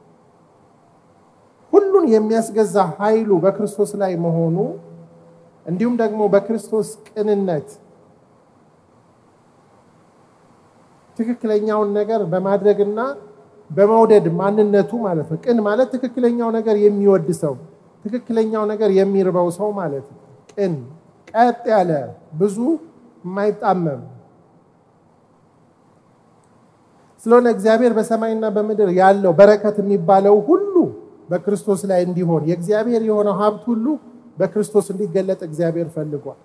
ሁሉን የሚያስገዛ ኃይሉ በክርስቶስ ላይ መሆኑ እንዲሁም ደግሞ በክርስቶስ ቅንነት ትክክለኛውን ነገር በማድረግና በመውደድ ማንነቱ ማለት ነው። ቅን ማለት ትክክለኛው ነገር የሚወድ ሰው ትክክለኛው ነገር የሚርበው ሰው ማለት ነው። ቅን ቀጥ ያለ ብዙ የማይጣመም ስለሆነ እግዚአብሔር በሰማይና በመድር ያለው በረከት የሚባለው ሁሉ በክርስቶስ ላይ እንዲሆን የእግዚአብሔር የሆነው ሀብት ሁሉ በክርስቶስ እንዲገለጥ እግዚአብሔር ፈልጓል።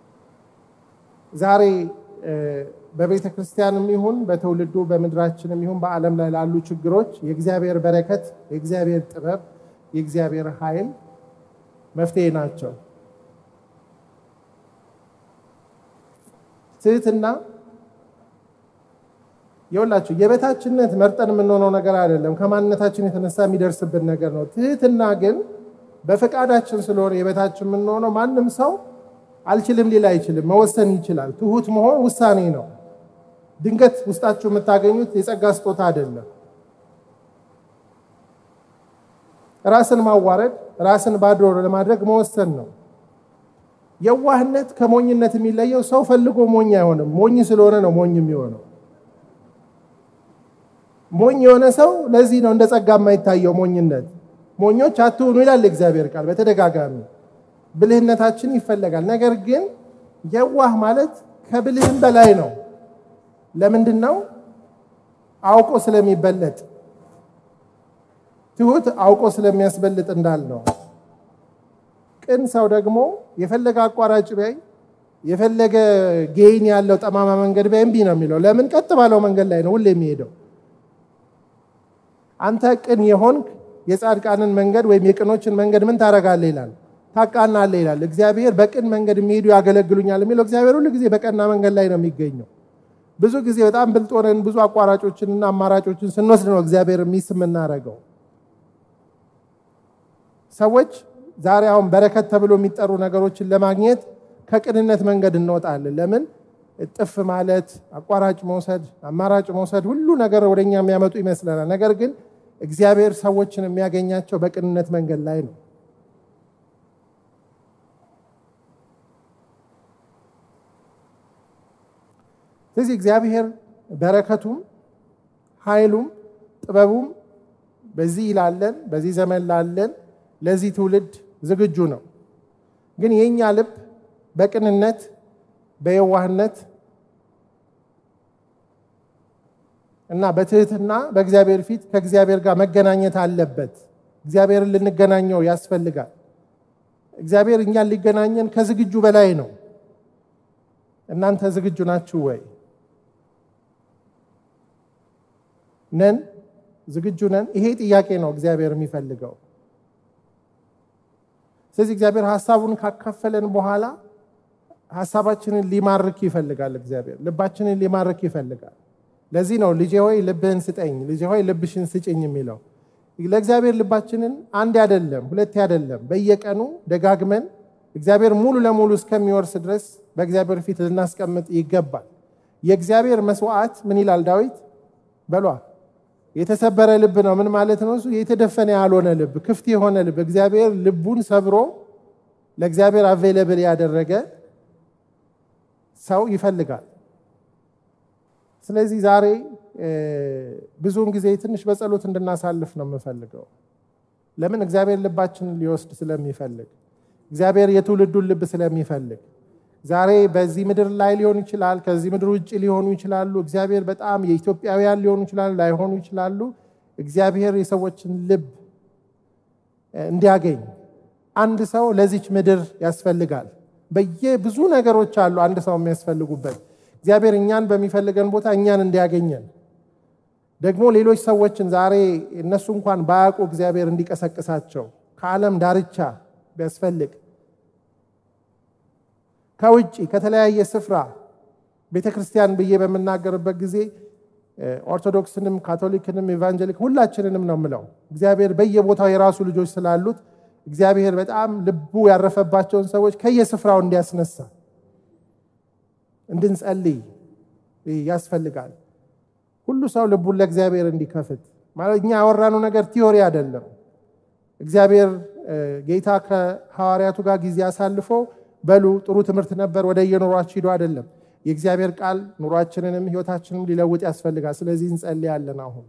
ዛሬ በቤተ ክርስቲያንም ይሁን በተውልዱ በመድራችንም ይሁን በዓለም ላይ ላሉ ችግሮች የእግዚአብሔር በረከት የእግዚአብሔር ጥበብ የእግዚአብሔር ኃይል መፍትሄ ናቸው። ትህትና ይኸውላችሁ የበታችነት መርጠን የምንሆነው ነገር አይደለም ከማንነታችን የተነሳ የሚደርስብን ነገር ነው። ትህትና ግን በፈቃዳችን ስለሆነ የበታችን የምንሆነው ማንም ሰው አልችልም ሊል አይችልም መወሰን ይችላል። ትሁት መሆን ውሳኔ ነው። ድንገት ውስጣችሁ የምታገኙት የጸጋ ስጦታ አይደለም። ራስን ማዋረድ ራስን ባዶ ለማድረግ መወሰን ነው። የዋህነት ከሞኝነት የሚለየው ሰው ፈልጎ ሞኝ አይሆንም። ሞኝ ስለሆነ ነው ሞኝ የሚሆነው። ሞኝ የሆነ ሰው ለዚህ ነው እንደ ጸጋ የማይታየው ሞኝነት። ሞኞች አትሁኑ ይላል እግዚአብሔር ቃል በተደጋጋሚ። ብልህነታችን ይፈለጋል። ነገር ግን የዋህ ማለት ከብልህም በላይ ነው። ለምንድን ነው? አውቆ ስለሚበለጥ። ትሁት አውቆ ስለሚያስበልጥ እንዳልነው። ቅን ሰው ደግሞ የፈለገ አቋራጭ ቢያይ የፈለገ ጌይን ያለው ጠማማ መንገድ ቢያይ እምቢ ነው የሚለው። ለምን? ቀጥ ባለው መንገድ ላይ ነው ሁሌ የሚሄደው። አንተ ቅን የሆንክ የጻድቃንን መንገድ ወይም የቅኖችን መንገድ ምን ታረጋለህ ይላል? ታቃናለህ ይላል። እግዚአብሔር በቅን መንገድ የሚሄዱ ያገለግሉኛል የሚለው እግዚአብሔር ሁሉ ጊዜ በቀና መንገድ ላይ ነው የሚገኘው። ብዙ ጊዜ በጣም ብልጥ ሆነን ብዙ አቋራጮችንና አማራጮችን ስንወስድ ነው እግዚአብሔር ሚስ የምናረገው። ሰዎች ዛሬ አሁን በረከት ተብሎ የሚጠሩ ነገሮችን ለማግኘት ከቅንነት መንገድ እንወጣለን። ለምን? ጥፍ ማለት፣ አቋራጭ መውሰድ፣ አማራጭ መውሰድ ሁሉ ነገር ወደኛ የሚያመጡ ይመስለናል። ነገር ግን እግዚአብሔር ሰዎችን የሚያገኛቸው በቅንነት መንገድ ላይ ነው። ስለዚህ እግዚአብሔር በረከቱም ኃይሉም ጥበቡም በዚህ ላለን በዚህ ዘመን ላለን ለዚህ ትውልድ ዝግጁ ነው። ግን የኛ ልብ በቅንነት በየዋህነት እና በትህትና በእግዚአብሔር ፊት ከእግዚአብሔር ጋር መገናኘት አለበት። እግዚአብሔርን ልንገናኘው ያስፈልጋል። እግዚአብሔር እኛን ሊገናኘን ከዝግጁ በላይ ነው። እናንተ ዝግጁ ናችሁ ወይ? ነን? ዝግጁ ነን? ይሄ ጥያቄ ነው እግዚአብሔር የሚፈልገው። ስለዚህ እግዚአብሔር ሐሳቡን ካካፈለን በኋላ ሐሳባችንን ሊማርክ ይፈልጋል። እግዚአብሔር ልባችንን ሊማርክ ይፈልጋል። ለዚህ ነው ልጄ ሆይ ልብህን ስጠኝ፣ ልጄ ሆይ ልብሽን ስጭኝ የሚለው። ለእግዚአብሔር ልባችንን አንድ አይደለም ሁለት አይደለም በየቀኑ ደጋግመን እግዚአብሔር ሙሉ ለሙሉ እስከሚወርስ ድረስ በእግዚአብሔር ፊት ልናስቀምጥ ይገባል። የእግዚአብሔር መስዋዕት ምን ይላል ዳዊት? በሏ የተሰበረ ልብ ነው። ምን ማለት ነው እሱ? የተደፈነ ያልሆነ ልብ፣ ክፍት የሆነ ልብ፣ እግዚአብሔር ልቡን ሰብሮ ለእግዚአብሔር አቬይለብል ያደረገ ሰው ይፈልጋል። ስለዚህ ዛሬ ብዙውን ጊዜ ትንሽ በጸሎት እንድናሳልፍ ነው የምፈልገው። ለምን? እግዚአብሔር ልባችንን ሊወስድ ስለሚፈልግ፣ እግዚአብሔር የትውልዱን ልብ ስለሚፈልግ። ዛሬ በዚህ ምድር ላይ ሊሆን ይችላል፣ ከዚህ ምድር ውጭ ሊሆኑ ይችላሉ። እግዚአብሔር በጣም የኢትዮጵያውያን ሊሆኑ ይችላሉ፣ ላይሆኑ ይችላሉ። እግዚአብሔር የሰዎችን ልብ እንዲያገኝ አንድ ሰው ለዚች ምድር ያስፈልጋል። በየብዙ ነገሮች አሉ አንድ ሰው የሚያስፈልጉበት። እግዚአብሔር እኛን በሚፈልገን ቦታ እኛን እንዲያገኘን ደግሞ ሌሎች ሰዎችን ዛሬ እነሱ እንኳን ባያውቁ እግዚአብሔር እንዲቀሰቅሳቸው ከዓለም ዳርቻ ቢያስፈልግ ከውጪ ከተለያየ ስፍራ ቤተክርስቲያን ብዬ በመናገርበት ጊዜ ኦርቶዶክስንም ካቶሊክንም ኢቫንጀሊክ ሁላችንንም ነው የምለው። እግዚአብሔር በየቦታው የራሱ ልጆች ስላሉት እግዚአብሔር በጣም ልቡ ያረፈባቸውን ሰዎች ከየስፍራው እንዲያስነሳ እንድንጸልይ ያስፈልጋል። ሁሉ ሰው ልቡን ለእግዚአብሔር እንዲከፍት ማለት እኛ ያወራነው ነገር ቲዮሪ አይደለም። እግዚአብሔር ጌታ ከሐዋርያቱ ጋር ጊዜ አሳልፎ በሉ ጥሩ ትምህርት ነበር ወደ የኑሯችሁ ሂዱ አይደለም። የእግዚአብሔር ቃል ኑሯችንንም ህይወታችንንም ሊለውጥ ያስፈልጋል። ስለዚህ እንጸልያለን። አሁን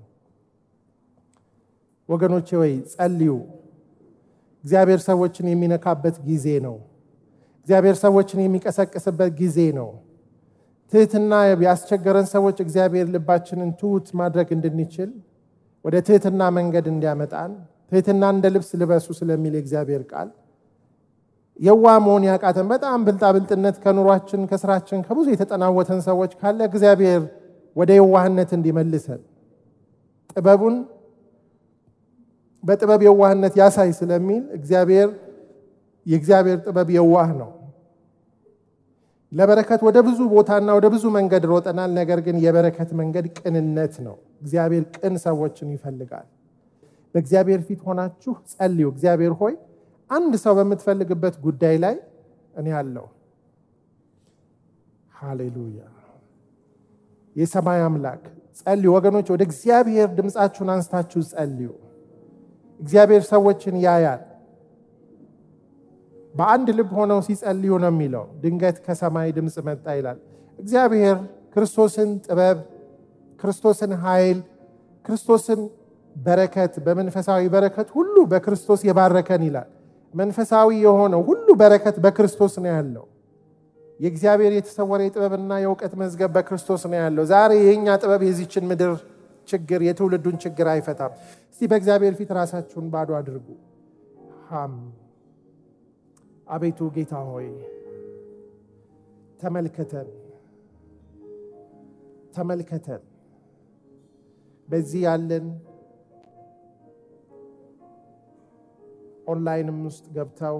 ወገኖቼ ወይ ጸልዩ። እግዚአብሔር ሰዎችን የሚነካበት ጊዜ ነው። እግዚአብሔር ሰዎችን የሚቀሰቅስበት ጊዜ ነው። ትህትና ያስቸገረን ሰዎች እግዚአብሔር ልባችንን ትሁት ማድረግ እንድንችል ወደ ትህትና መንገድ እንዲያመጣን ትህትና እንደ ልብስ ልበሱ ስለሚል የእግዚአብሔር ቃል የዋ መሆን ያቃተን በጣም ብልጣብልጥነት ከኑሯችን ከስራችን ከብዙ የተጠናወተን ሰዎች ካለ እግዚአብሔር ወደ የዋህነት እንዲመልሰን ጥበቡን በጥበብ የዋህነት ያሳይ ስለሚል እግዚአብሔር የእግዚአብሔር ጥበብ የዋህ ነው። ለበረከት ወደ ብዙ ቦታና ወደ ብዙ መንገድ ሮጠናል። ነገር ግን የበረከት መንገድ ቅንነት ነው። እግዚአብሔር ቅን ሰዎችን ይፈልጋል። በእግዚአብሔር ፊት ሆናችሁ ጸልዩ። እግዚአብሔር ሆይ አንድ ሰው በምትፈልግበት ጉዳይ ላይ እኔ አለው። ሃሌሉያ። የሰማይ አምላክ ጸልዩ ወገኖች፣ ወደ እግዚአብሔር ድምጻችሁን አንስታችሁ ጸልዩ። እግዚአብሔር ሰዎችን ያያል። በአንድ ልብ ሆነው ሲጸልዩ ነው የሚለው። ድንገት ከሰማይ ድምጽ መጣ ይላል። እግዚአብሔር ክርስቶስን ጥበብ፣ ክርስቶስን ኃይል፣ ክርስቶስን በረከት፣ በመንፈሳዊ በረከት ሁሉ በክርስቶስ የባረከን ይላል። መንፈሳዊ የሆነው ሁሉ በረከት በክርስቶስ ነው ያለው። የእግዚአብሔር የተሰወረ የጥበብና የእውቀት መዝገብ በክርስቶስ ነው ያለው። ዛሬ የኛ ጥበብ የዚችን ምድር ችግር የትውልዱን ችግር አይፈታም። እስቲ በእግዚአብሔር ፊት ራሳችሁን ባዶ አድርጉ። ሃም አቤቱ ጌታ ሆይ ተመልከተን ተመልከተን። በዚህ ያለን ኦንላይንም ውስጥ ገብተው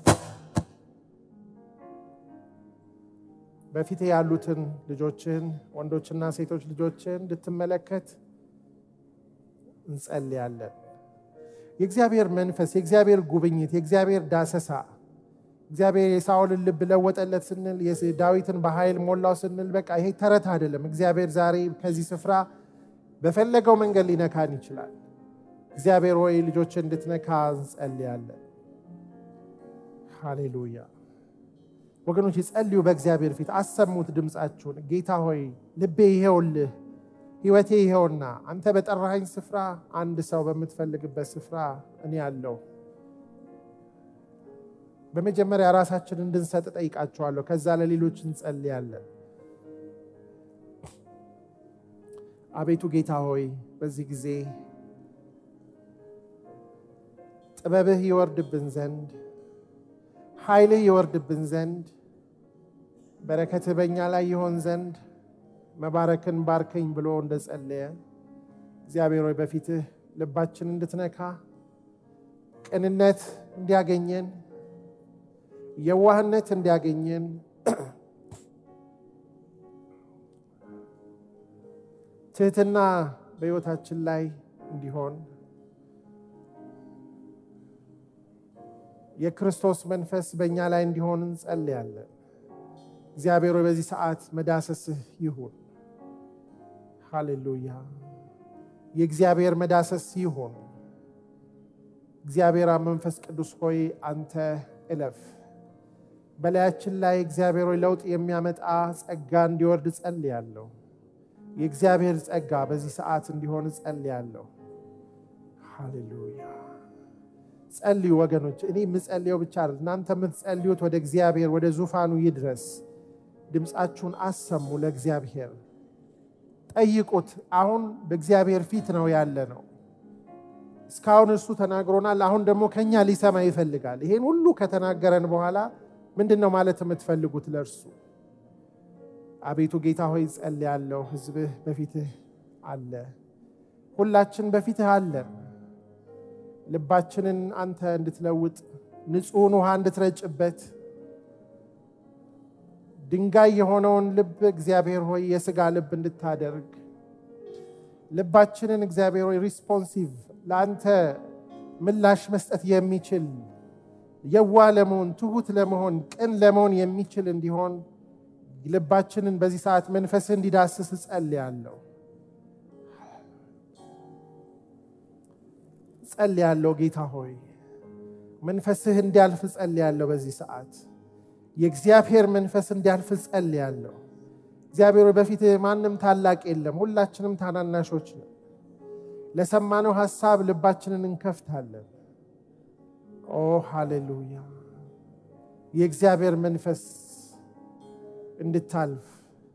በፊት ያሉትን ልጆችን ወንዶችና ሴቶች ልጆችን እንድትመለከት እንጸልያለን። የእግዚአብሔር መንፈስ፣ የእግዚአብሔር ጉብኝት፣ የእግዚአብሔር ዳሰሳ እግዚአብሔር የሳኦልን ልብ ለወጠለት ስንል የዳዊትን በኃይል ሞላው ስንል በቃ ይሄ ተረት አይደለም። እግዚአብሔር ዛሬ ከዚህ ስፍራ በፈለገው መንገድ ሊነካን ይችላል። እግዚአብሔር ሆይ ልጆችን እንድትነካ እንጸልያለን። ሃሌሉያ። ወገኖች ጸልዩ። በእግዚአብሔር ፊት አሰሙት ድምጻችሁን። ጌታ ሆይ ልቤ ይሄውልህ፣ ህይወቴ ይሄውና አንተ በጠራኸኝ ስፍራ አንድ ሰው በምትፈልግበት ስፍራ እኔ ያለው። በመጀመሪያ ራሳችንን እንድንሰጥ ጠይቃችኋለሁ። ከዛ ለሌሎች እንጸልያለን። አቤቱ ጌታ ሆይ በዚህ ጊዜ ጥበብህ ይወርድብን ዘንድ፣ ኃይልህ ይወርድብን ዘንድ፣ በረከትህ በእኛ ላይ ይሆን ዘንድ መባረክን ባርከኝ ብሎ እንደጸለየ እግዚአብሔር ሆይ በፊትህ ልባችን እንድትነካ ቅንነት እንዲያገኘን የዋህነት እንዲያገኘን ትህትና በሕይወታችን ላይ እንዲሆን የክርስቶስ መንፈስ በእኛ ላይ እንዲሆን እንጸልያለን። እግዚአብሔር ሆይ በዚህ ሰዓት መዳሰስህ ይሁን። ሃሌሉያ። የእግዚአብሔር መዳሰስ ይሁን። እግዚአብሔር መንፈስ ቅዱስ ሆይ አንተ እለፍ። በላያችን ላይ እግዚአብሔር ሆይ ለውጥ የሚያመጣ ጸጋ እንዲወርድ ጸልያለሁ። የእግዚአብሔር ጸጋ በዚህ ሰዓት እንዲሆን ጸልያለሁ። ሃሌሉያ። ጸልዩ ወገኖች። እኔ የምጸልየው ብቻ አይደል፣ እናንተ የምትጸልዩት ወደ እግዚአብሔር ወደ ዙፋኑ ይድረስ። ድምጻችሁን አሰሙ ለእግዚአብሔር። ጠይቁት። አሁን በእግዚአብሔር ፊት ነው ያለ ነው። እስካሁን እሱ ተናግሮናል። አሁን ደግሞ ከኛ ሊሰማ ይፈልጋል። ይሄን ሁሉ ከተናገረን በኋላ ምንድነው ማለት የምትፈልጉት ለርሱ? አቤቱ ጌታ ሆይ ጸልያለሁ። ሕዝብህ በፊትህ አለ። ሁላችን በፊትህ አለን። ልባችንን አንተ እንድትለውጥ፣ ንጹህን ውሃ እንድትረጭበት፣ ድንጋይ የሆነውን ልብ እግዚአብሔር ሆይ የሥጋ ልብ እንድታደርግ፣ ልባችንን እግዚአብሔር ሆይ ሪስፖንሲቭ ለአንተ ምላሽ መስጠት የሚችል የዋህ ለመሆን፣ ትሁት ለመሆን፣ ቅን ለመሆን የሚችል እንዲሆን ልባችንን በዚህ ሰዓት መንፈስህ እንዲዳስስ ጸልያለሁ። ጸልያለሁ ጌታ ሆይ መንፈስህ እንዲያልፍ ጸልያለሁ። በዚህ ሰዓት የእግዚአብሔር መንፈስ እንዲያልፍ ጸልያለሁ። እግዚአብሔር በፊትህ ማንም ታላቅ የለም፣ ሁላችንም ታናናሾች ነን። ለሰማነው ሐሳብ ልባችንን እንከፍታለን። ኦ ሃሌሉያ። የእግዚአብሔር መንፈስ እንድታልፍ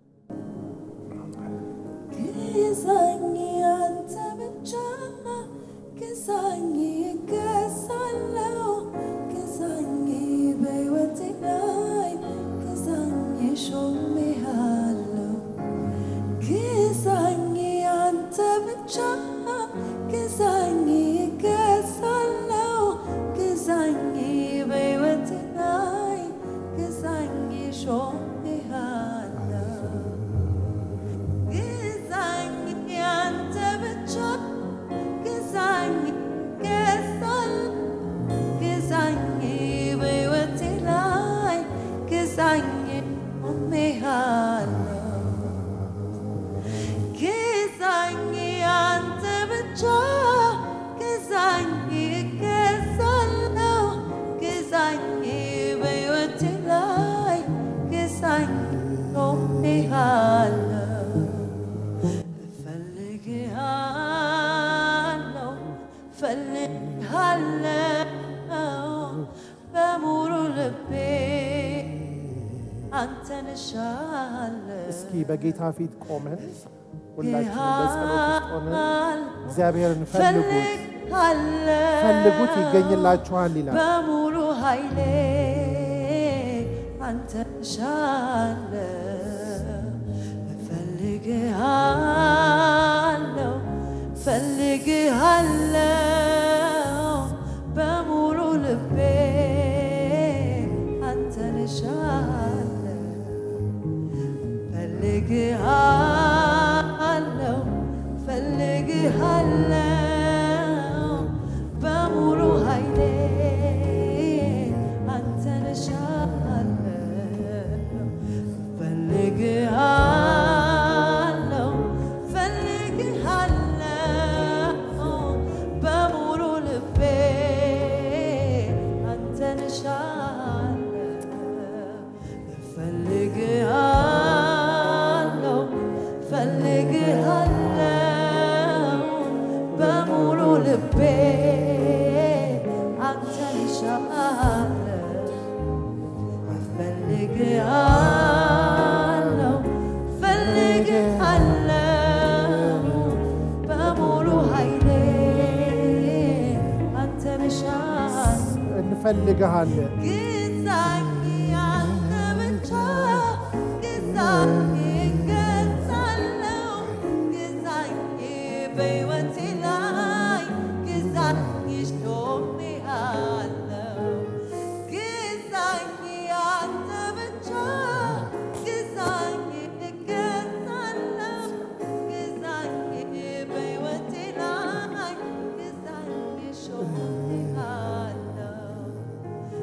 ግዛኝ አንተ ብቻ ግዛኝ እገዛለሁ ግዛኝ በሕይወቴ ላይ ግዛኝ ሾሜሃለሁ ግዛኝ አንተ ብቻ ግዛኝ እገዛለሁ ግዛኝ በሕይወቴ ላይ ግዛኝ ሾሜሃለሁ እስኪ በጌታ ፊት ቆመን ሁላችንም በጸሎት ውስጥ ሆነን እግዚአብሔርን ፈልጉት ፈልጉት ይገኝላችኋል ይላል። በሙሉ ኃይሌ አንተን እሻለሁ እፈልግሃለሁ እፈልግሃለሁ በሙሉ ልቤ አንተን እሻለሁ እፈልግሃለሁ እፈልግሃለሁ በሙሉ ኃይሌ አንተን እሻለሁ እፈልግሃለሁ እፈልግሃለሁ በሙሉ ልቤ አንተን እሻለሁ እፈልግሃለሁ እፈልግሃለሁ በሙሉ ልቤ አንተን እሻለሁ እፈልግሃለሁ እፈልግሃለሁ በሙሉ ኃይሌ አንተን እሻለሁ እንፈልግሃለን ግዛኝ አንተ ብቻ ግዛኝ እገዛለሁ ግዛኝ በሕይወቴ ላይ ግዛኝ ሾሜሃለሁ ግዛኝ አንተ ብቻ ግዛኝ እገዛለሁ ግዛኝ በሕይወቴ ላይ ግዛኝ ሾሜሃለሁ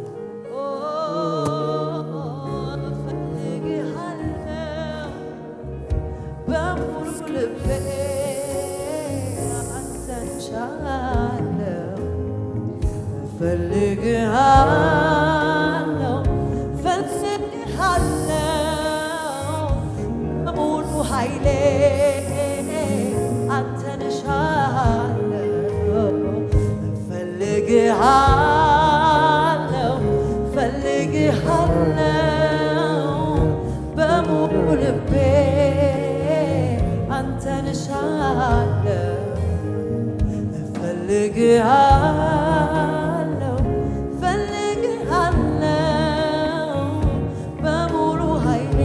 ፈልግሃለሁ ፈልግሃለሁ በሙሉ ኃይሌ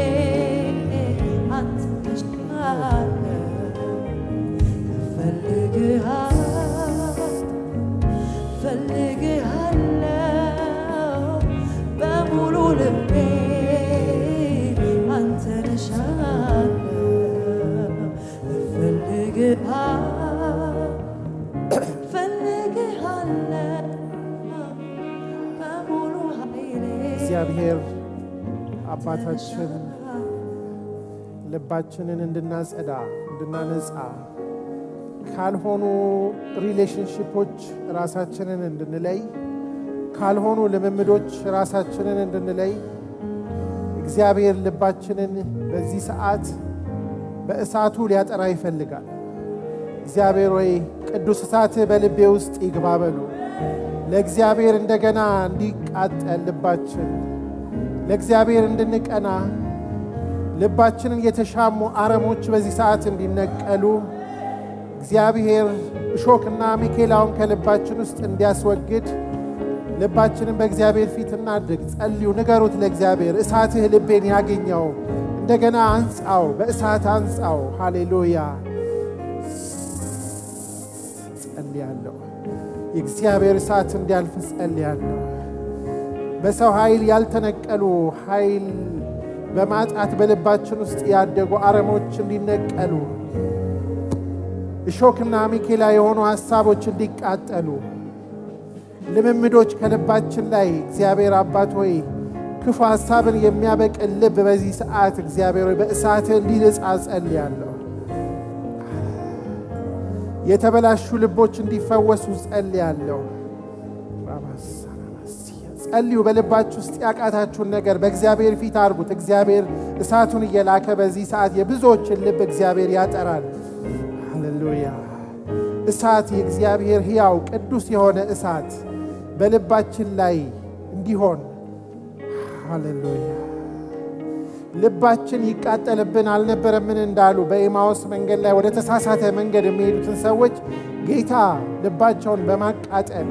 አንተን እሻለሁ ፈልግሃለሁ ፈልግሃለሁ በሙሉ ልቤ አንተን እሻለሁ ፈልግሃለሁ በሙሉ ኃይሌ እግዚአብሔር አባታችን ልባችንን እንድናጸዳ እንድናነጻ ካልሆኑ ሪሌሽንሺፖች ራሳችንን እንድንለይ ካልሆኑ ልምምዶች ራሳችንን እንድንለይ እግዚአብሔር ልባችንን በዚህ ሰዓት በእሳቱ ሊያጠራ ይፈልጋል። እግዚአብሔር ሆይ ቅዱስ እሳት በልቤ ውስጥ ይግባ በሉ። ለእግዚአብሔር እንደገና እንዲቃጠል ልባችን ለእግዚአብሔር እንድንቀና ልባችንን የተሻሙ አረሞች በዚህ ሰዓት እንዲነቀሉ እግዚአብሔር እሾክና ሚኬላውን ከልባችን ውስጥ እንዲያስወግድ ልባችንን በእግዚአብሔር ፊት እናድርግ። ጸልዩ፣ ንገሩት ለእግዚአብሔር እሳትህ ልቤን ያገኘው እንደገና አንጻው፣ በእሳት አንጻው። ሃሌሉያ። ጸልያለሁ የእግዚአብሔር እሳት እንዲያልፍ ጸልያለሁ። በሰው ኃይል ያልተነቀሉ ኃይል በማጣት በልባችን ውስጥ ያደጉ አረሞች እንዲነቀሉ እሾክና ሚኬላ የሆኑ ሐሳቦች እንዲቃጠሉ ልምምዶች ከልባችን ላይ እግዚአብሔር አባት ሆይ ክፉ ሐሳብን የሚያበቅል ልብ በዚህ ሰዓት እግዚአብሔር ሆይ በእሳት እንዲነጻ ጸልያለሁ። የተበላሹ ልቦች እንዲፈወሱ ጸልያለሁ። ጸልዩ። በልባችሁ ውስጥ ያቃታችሁን ነገር በእግዚአብሔር ፊት አርጉት። እግዚአብሔር እሳቱን እየላከ በዚህ ሰዓት የብዙዎችን ልብ እግዚአብሔር ያጠራል። ሃሌሉያ። እሳት የእግዚአብሔር ሕያው ቅዱስ የሆነ እሳት በልባችን ላይ እንዲሆን ሃሌሉያ። ልባችን ይቃጠልብን አልነበረምን እንዳሉ በኤማውስ መንገድ ላይ ወደ ተሳሳተ መንገድ የሚሄዱትን ሰዎች ጌታ ልባቸውን በማቃጠል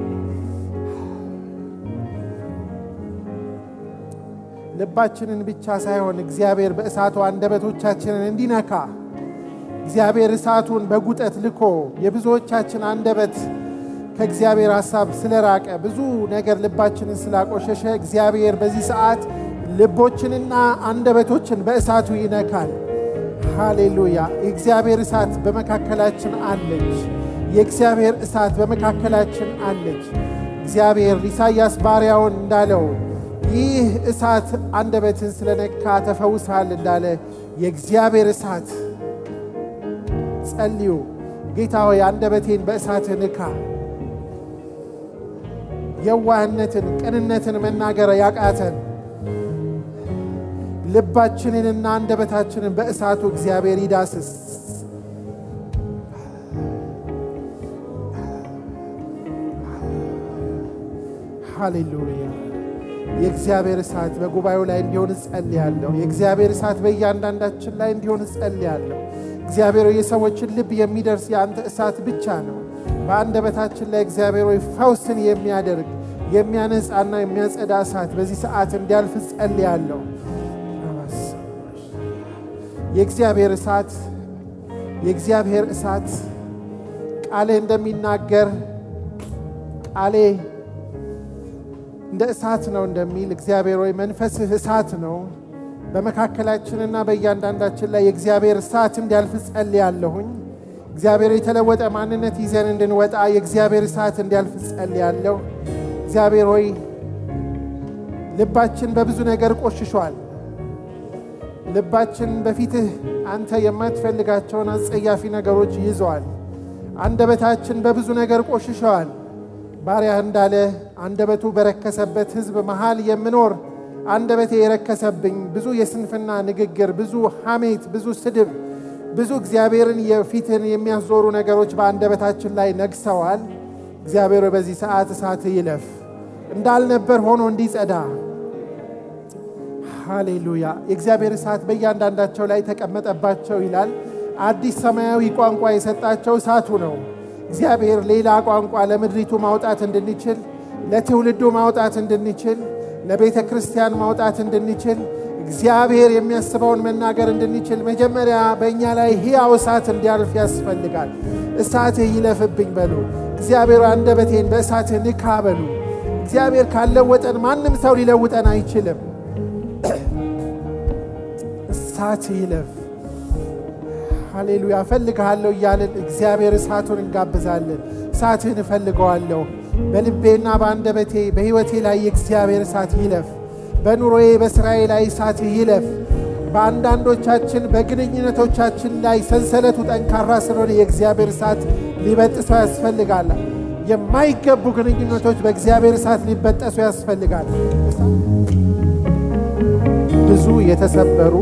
ልባችንን ብቻ ሳይሆን እግዚአብሔር በእሳቱ አንደበቶቻችንን እንዲነካ እግዚአብሔር እሳቱን በጉጠት ልኮ የብዙዎቻችን አንደበት ከእግዚአብሔር ሐሳብ ስለራቀ ብዙ ነገር ልባችንን ስላቆሸሸ እግዚአብሔር በዚህ ሰዓት ልቦችንና አንደበቶችን በእሳቱ ይነካል። ሃሌሉያ። የእግዚአብሔር እሳት በመካከላችን አለች። የእግዚአብሔር እሳት በመካከላችን አለች። እግዚአብሔር ኢሳይያስ ባሪያውን እንዳለው ይህ እሳት አንደበትን ስለነካ ተፈውሰሃል እንዳለ የእግዚአብሔር እሳት ጸልዩ። ጌታ ሆይ አንደበቴን በእሳት ንካ። የዋህነትን ቅንነትን መናገር ያቃተን ልባችንንና አንደበታችንን በእሳቱ እግዚአብሔር ይዳስስ። ሃሌሉያ። የእግዚአብሔር እሳት በጉባኤው ላይ እንዲሆን ጸልያለሁ። የእግዚአብሔር እሳት በእያንዳንዳችን ላይ እንዲሆን ጸልያለሁ። እግዚአብሔር የሰዎችን ልብ የሚደርስ የአንተ እሳት ብቻ ነው። በአንደበታችን ላይ እግዚአብሔር ሆይ ፈውስን የሚያደርግ የሚያነጻና የሚያጸዳ እሳት በዚህ ሰዓት እንዲያልፍ ጸልያለሁ። የእግዚአብሔር እሳት የእግዚአብሔር እሳት ቃሌ እንደሚናገር ቃሌ እንደ እሳት ነው እንደሚል እግዚአብሔር ሆይ መንፈስህ እሳት ነው። በመካከላችንና በእያንዳንዳችን ላይ የእግዚአብሔር እሳት እንዲያልፍ ጸልያለሁኝ። እግዚአብሔር የተለወጠ ማንነት ይዘን እንድንወጣ የእግዚአብሔር እሳት እንዲያልፍ ጸልያለሁ። እግዚአብሔር ሆይ ልባችን በብዙ ነገር ቆሽሿል። ልባችን በፊትህ አንተ የማትፈልጋቸውን አጸያፊ ነገሮች ይዘዋል። አንደበታችን በብዙ ነገር ቆሽሿል። ባሪያህ እንዳለ አንደበቱ በረከሰበት ሕዝብ መሃል የምኖር አንደበቴ የረከሰብኝ ብዙ የስንፍና ንግግር፣ ብዙ ሐሜት፣ ብዙ ስድብ፣ ብዙ እግዚአብሔርን የፊትን የሚያዞሩ ነገሮች በአንደበታችን ላይ ነግሰዋል። እግዚአብሔር በዚህ ሰዓት እሳት ይለፍ እንዳልነበር ሆኖ እንዲጸዳ። ሃሌሉያ። የእግዚአብሔር እሳት በእያንዳንዳቸው ላይ ተቀመጠባቸው ይላል። አዲስ ሰማያዊ ቋንቋ የሰጣቸው እሳቱ ነው። እግዚአብሔር ሌላ ቋንቋ ለምድሪቱ ማውጣት እንድንችል ለትውልዱ ማውጣት እንድንችል ለቤተ ክርስቲያን ማውጣት እንድንችል እግዚአብሔር የሚያስበውን መናገር እንድንችል መጀመሪያ በእኛ ላይ ሕያው እሳት እንዲያልፍ ያስፈልጋል። እሳትህ ይለፍብኝ በሉ። እግዚአብሔር አንደበቴን በእሳትህ ንካ በሉ። እግዚአብሔር ካልለወጠን ማንም ሰው ሊለውጠን አይችልም። እሳትህ ይለፍ። ሃሌሉያ። እፈልግሃለሁ እያልን እግዚአብሔር እሳቱን እንጋብዛለን። እሳትህን እፈልገዋለሁ። በልቤና በአንደበቴ በሕይወቴ ላይ የእግዚአብሔር እሳት ይለፍ። በኑሮዬ በስራዬ ላይ እሳትህ ይለፍ። በአንዳንዶቻችን በግንኙነቶቻችን ላይ ሰንሰለቱ ጠንካራ ስለሆነ የእግዚአብሔር እሳት ሊበጥሰው ያስፈልጋል። የማይገቡ ግንኙነቶች በእግዚአብሔር እሳት ሊበጠሱ ያስፈልጋል። ብዙ የተሰበሩ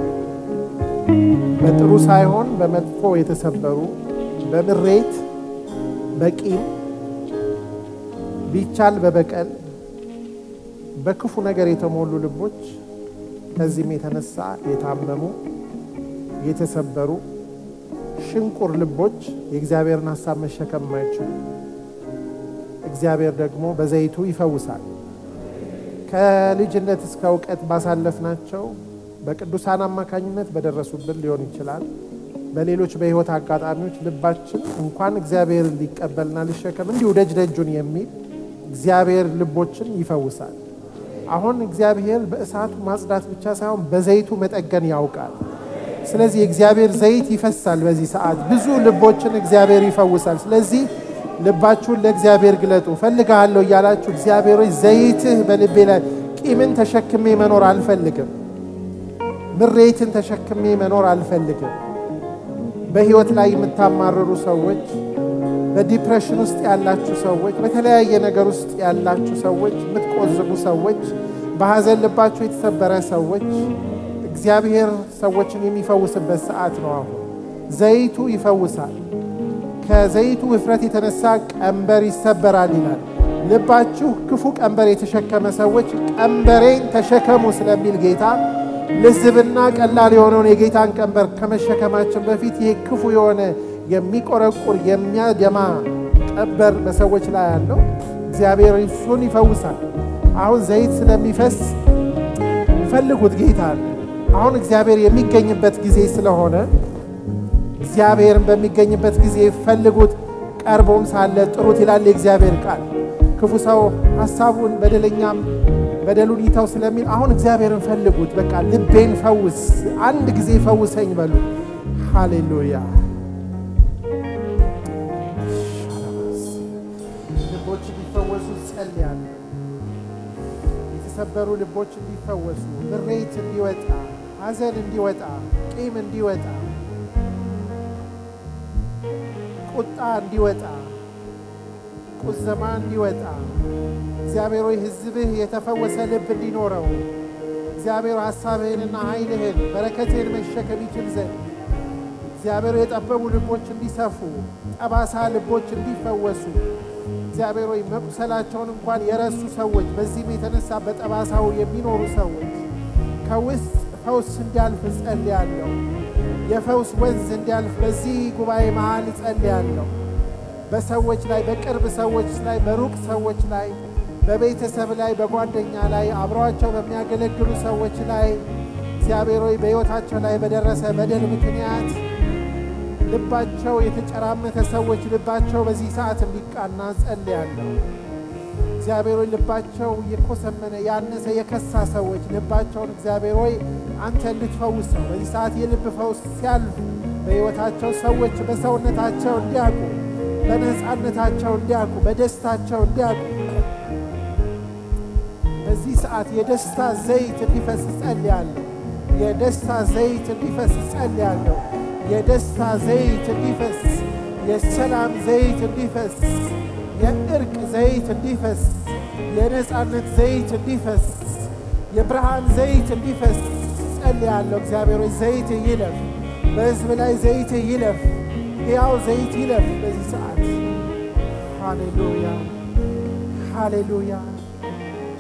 በጥሩ ሳይሆን በመጥፎ የተሰበሩ በምሬት በቂም ቢቻል በበቀል በክፉ ነገር የተሞሉ ልቦች ከዚህም የተነሳ የታመሙ የተሰበሩ ሽንቁር ልቦች የእግዚአብሔርን ሐሳብ መሸከም የማይችሉ እግዚአብሔር ደግሞ በዘይቱ ይፈውሳል። ከልጅነት እስከ እውቀት ባሳለፍናቸው በቅዱሳን አማካኝነት በደረሱብን ሊሆን ይችላል። በሌሎች በሕይወት አጋጣሚዎች ልባችን እንኳን እግዚአብሔር ሊቀበልና ሊሸከም እንዲሁ ደጅ ደጁን የሚል እግዚአብሔር ልቦችን ይፈውሳል። አሁን እግዚአብሔር በእሳቱ ማጽዳት ብቻ ሳይሆን በዘይቱ መጠገን ያውቃል። ስለዚህ የእግዚአብሔር ዘይት ይፈሳል። በዚህ ሰዓት ብዙ ልቦችን እግዚአብሔር ይፈውሳል። ስለዚህ ልባችሁን ለእግዚአብሔር ግለጡ። ፈልጋለሁ እያላችሁ እግዚአብሔር ሆይ ዘይትህ በልቤ ላይ ቂምን ተሸክሜ መኖር አልፈልግም። ምሬትን ተሸክሜ መኖር አልፈልግም። በሕይወት ላይ የምታማርሩ ሰዎች፣ በዲፕሬሽን ውስጥ ያላችሁ ሰዎች፣ በተለያየ ነገር ውስጥ ያላችሁ ሰዎች፣ የምትቆዝሙ ሰዎች፣ በሐዘን ልባችሁ የተሰበረ ሰዎች እግዚአብሔር ሰዎችን የሚፈውስበት ሰዓት ነው። አሁን ዘይቱ ይፈውሳል። ከዘይቱ ውፍረት የተነሳ ቀንበር ይሰበራል ይላል። ልባችሁ ክፉ ቀንበር የተሸከመ ሰዎች ቀንበሬን ተሸከሙ ስለሚል ጌታ ልዝብና ቀላል የሆነውን የጌታን ቀንበር ከመሸከማችን በፊት ይሄ ክፉ የሆነ የሚቆረቁር የሚያደማ ቀንበር በሰዎች ላይ ያለው እግዚአብሔር እሱን ይፈውሳል። አሁን ዘይት ስለሚፈስ ፈልጉት ጌታ። አሁን እግዚአብሔር የሚገኝበት ጊዜ ስለሆነ እግዚአብሔርን በሚገኝበት ጊዜ ፈልጉት፣ ቀርቦም ሳለ ጥሩት ይላል የእግዚአብሔር ቃል። ክፉ ሰው ሐሳቡን በደለኛም በደሉን ይተው ስለሚል አሁን እግዚአብሔርን ፈልጉት። በቃ ልቤን ፈውስ፣ አንድ ጊዜ ፈውሰኝ በሉ። ሃሌሉያ። ልቦች እንዲፈወሱ ጸልያለሁ። የተሰበሩ ልቦች እንዲፈወሱ፣ ምሬት እንዲወጣ፣ ሐዘን እንዲወጣ፣ ቂም እንዲወጣ፣ ቁጣ እንዲወጣ፣ ቁዘማ እንዲወጣ እግዚአብሔር ሆይ ሕዝብህ የተፈወሰ ልብ እንዲኖረው እግዚአብሔር ሐሳብህንና ኃይልህን በረከትህን መሸከም ይችል ዘንድ እግዚአብሔር የጠበቡ ልቦች እንዲሰፉ፣ ጠባሳ ልቦች እንዲፈወሱ እግዚአብሔር ሆይ መቁሰላቸውን እንኳን የረሱ ሰዎች በዚህም የተነሳ በጠባሳው የሚኖሩ ሰዎች ከውስጥ ፈውስ እንዲያልፍ ጸልያለሁ። የፈውስ ወንዝ እንዲያልፍ በዚህ ጉባኤ መሃል ጸልያለሁ። በሰዎች ላይ፣ በቅርብ ሰዎች ላይ፣ በሩቅ ሰዎች ላይ፣ በቤተሰብ ላይ፣ በጓደኛ ላይ፣ አብረዋቸው በሚያገለግሉ ሰዎች ላይ እግዚአብሔር ሆይ በሕይወታቸው ላይ በደረሰ በደል ምክንያት ልባቸው የተጨራመተ ሰዎች ልባቸው በዚህ ሰዓት እንዲቃና ጸልያለሁ። እግዚአብሔር ሆይ ልባቸው የኮሰመነ ያነሰ የከሳ ሰዎች ልባቸውን እግዚአብሔር ሆይ አንተ እንድትፈውሰው በዚህ ሰዓት የልብ ፈውስ ሲያልፍ በሕይወታቸው ሰዎች በሰውነታቸው እንዲያውቁ፣ በነፃነታቸው እንዲያውቁ፣ በደስታቸው እንዲያውቁ በዚህ ሰዓት የደስታ ዘይት እንዲፈስ ጸልያለሁ። የደስታ ዘይት እንዲፈስ ጸልያለሁ። የደስታ ዘይት እንዲፈስ፣ የሰላም ዘይት እንዲፈስ፣ የእርቅ ዘይት እንዲፈስ፣ የነፃነት ዘይት እንዲፈስ፣ የብርሃን ዘይት እንዲፈስ ጸልያለሁ። እግዚአብሔር ሆይ ዘይት ይለፍ፣ በሕዝብ ላይ ዘይት ይለፍ፣ ሕያው ዘይት ይለፍ በዚህ ሰዓት። ሃሌሉያ ሃሌሉያ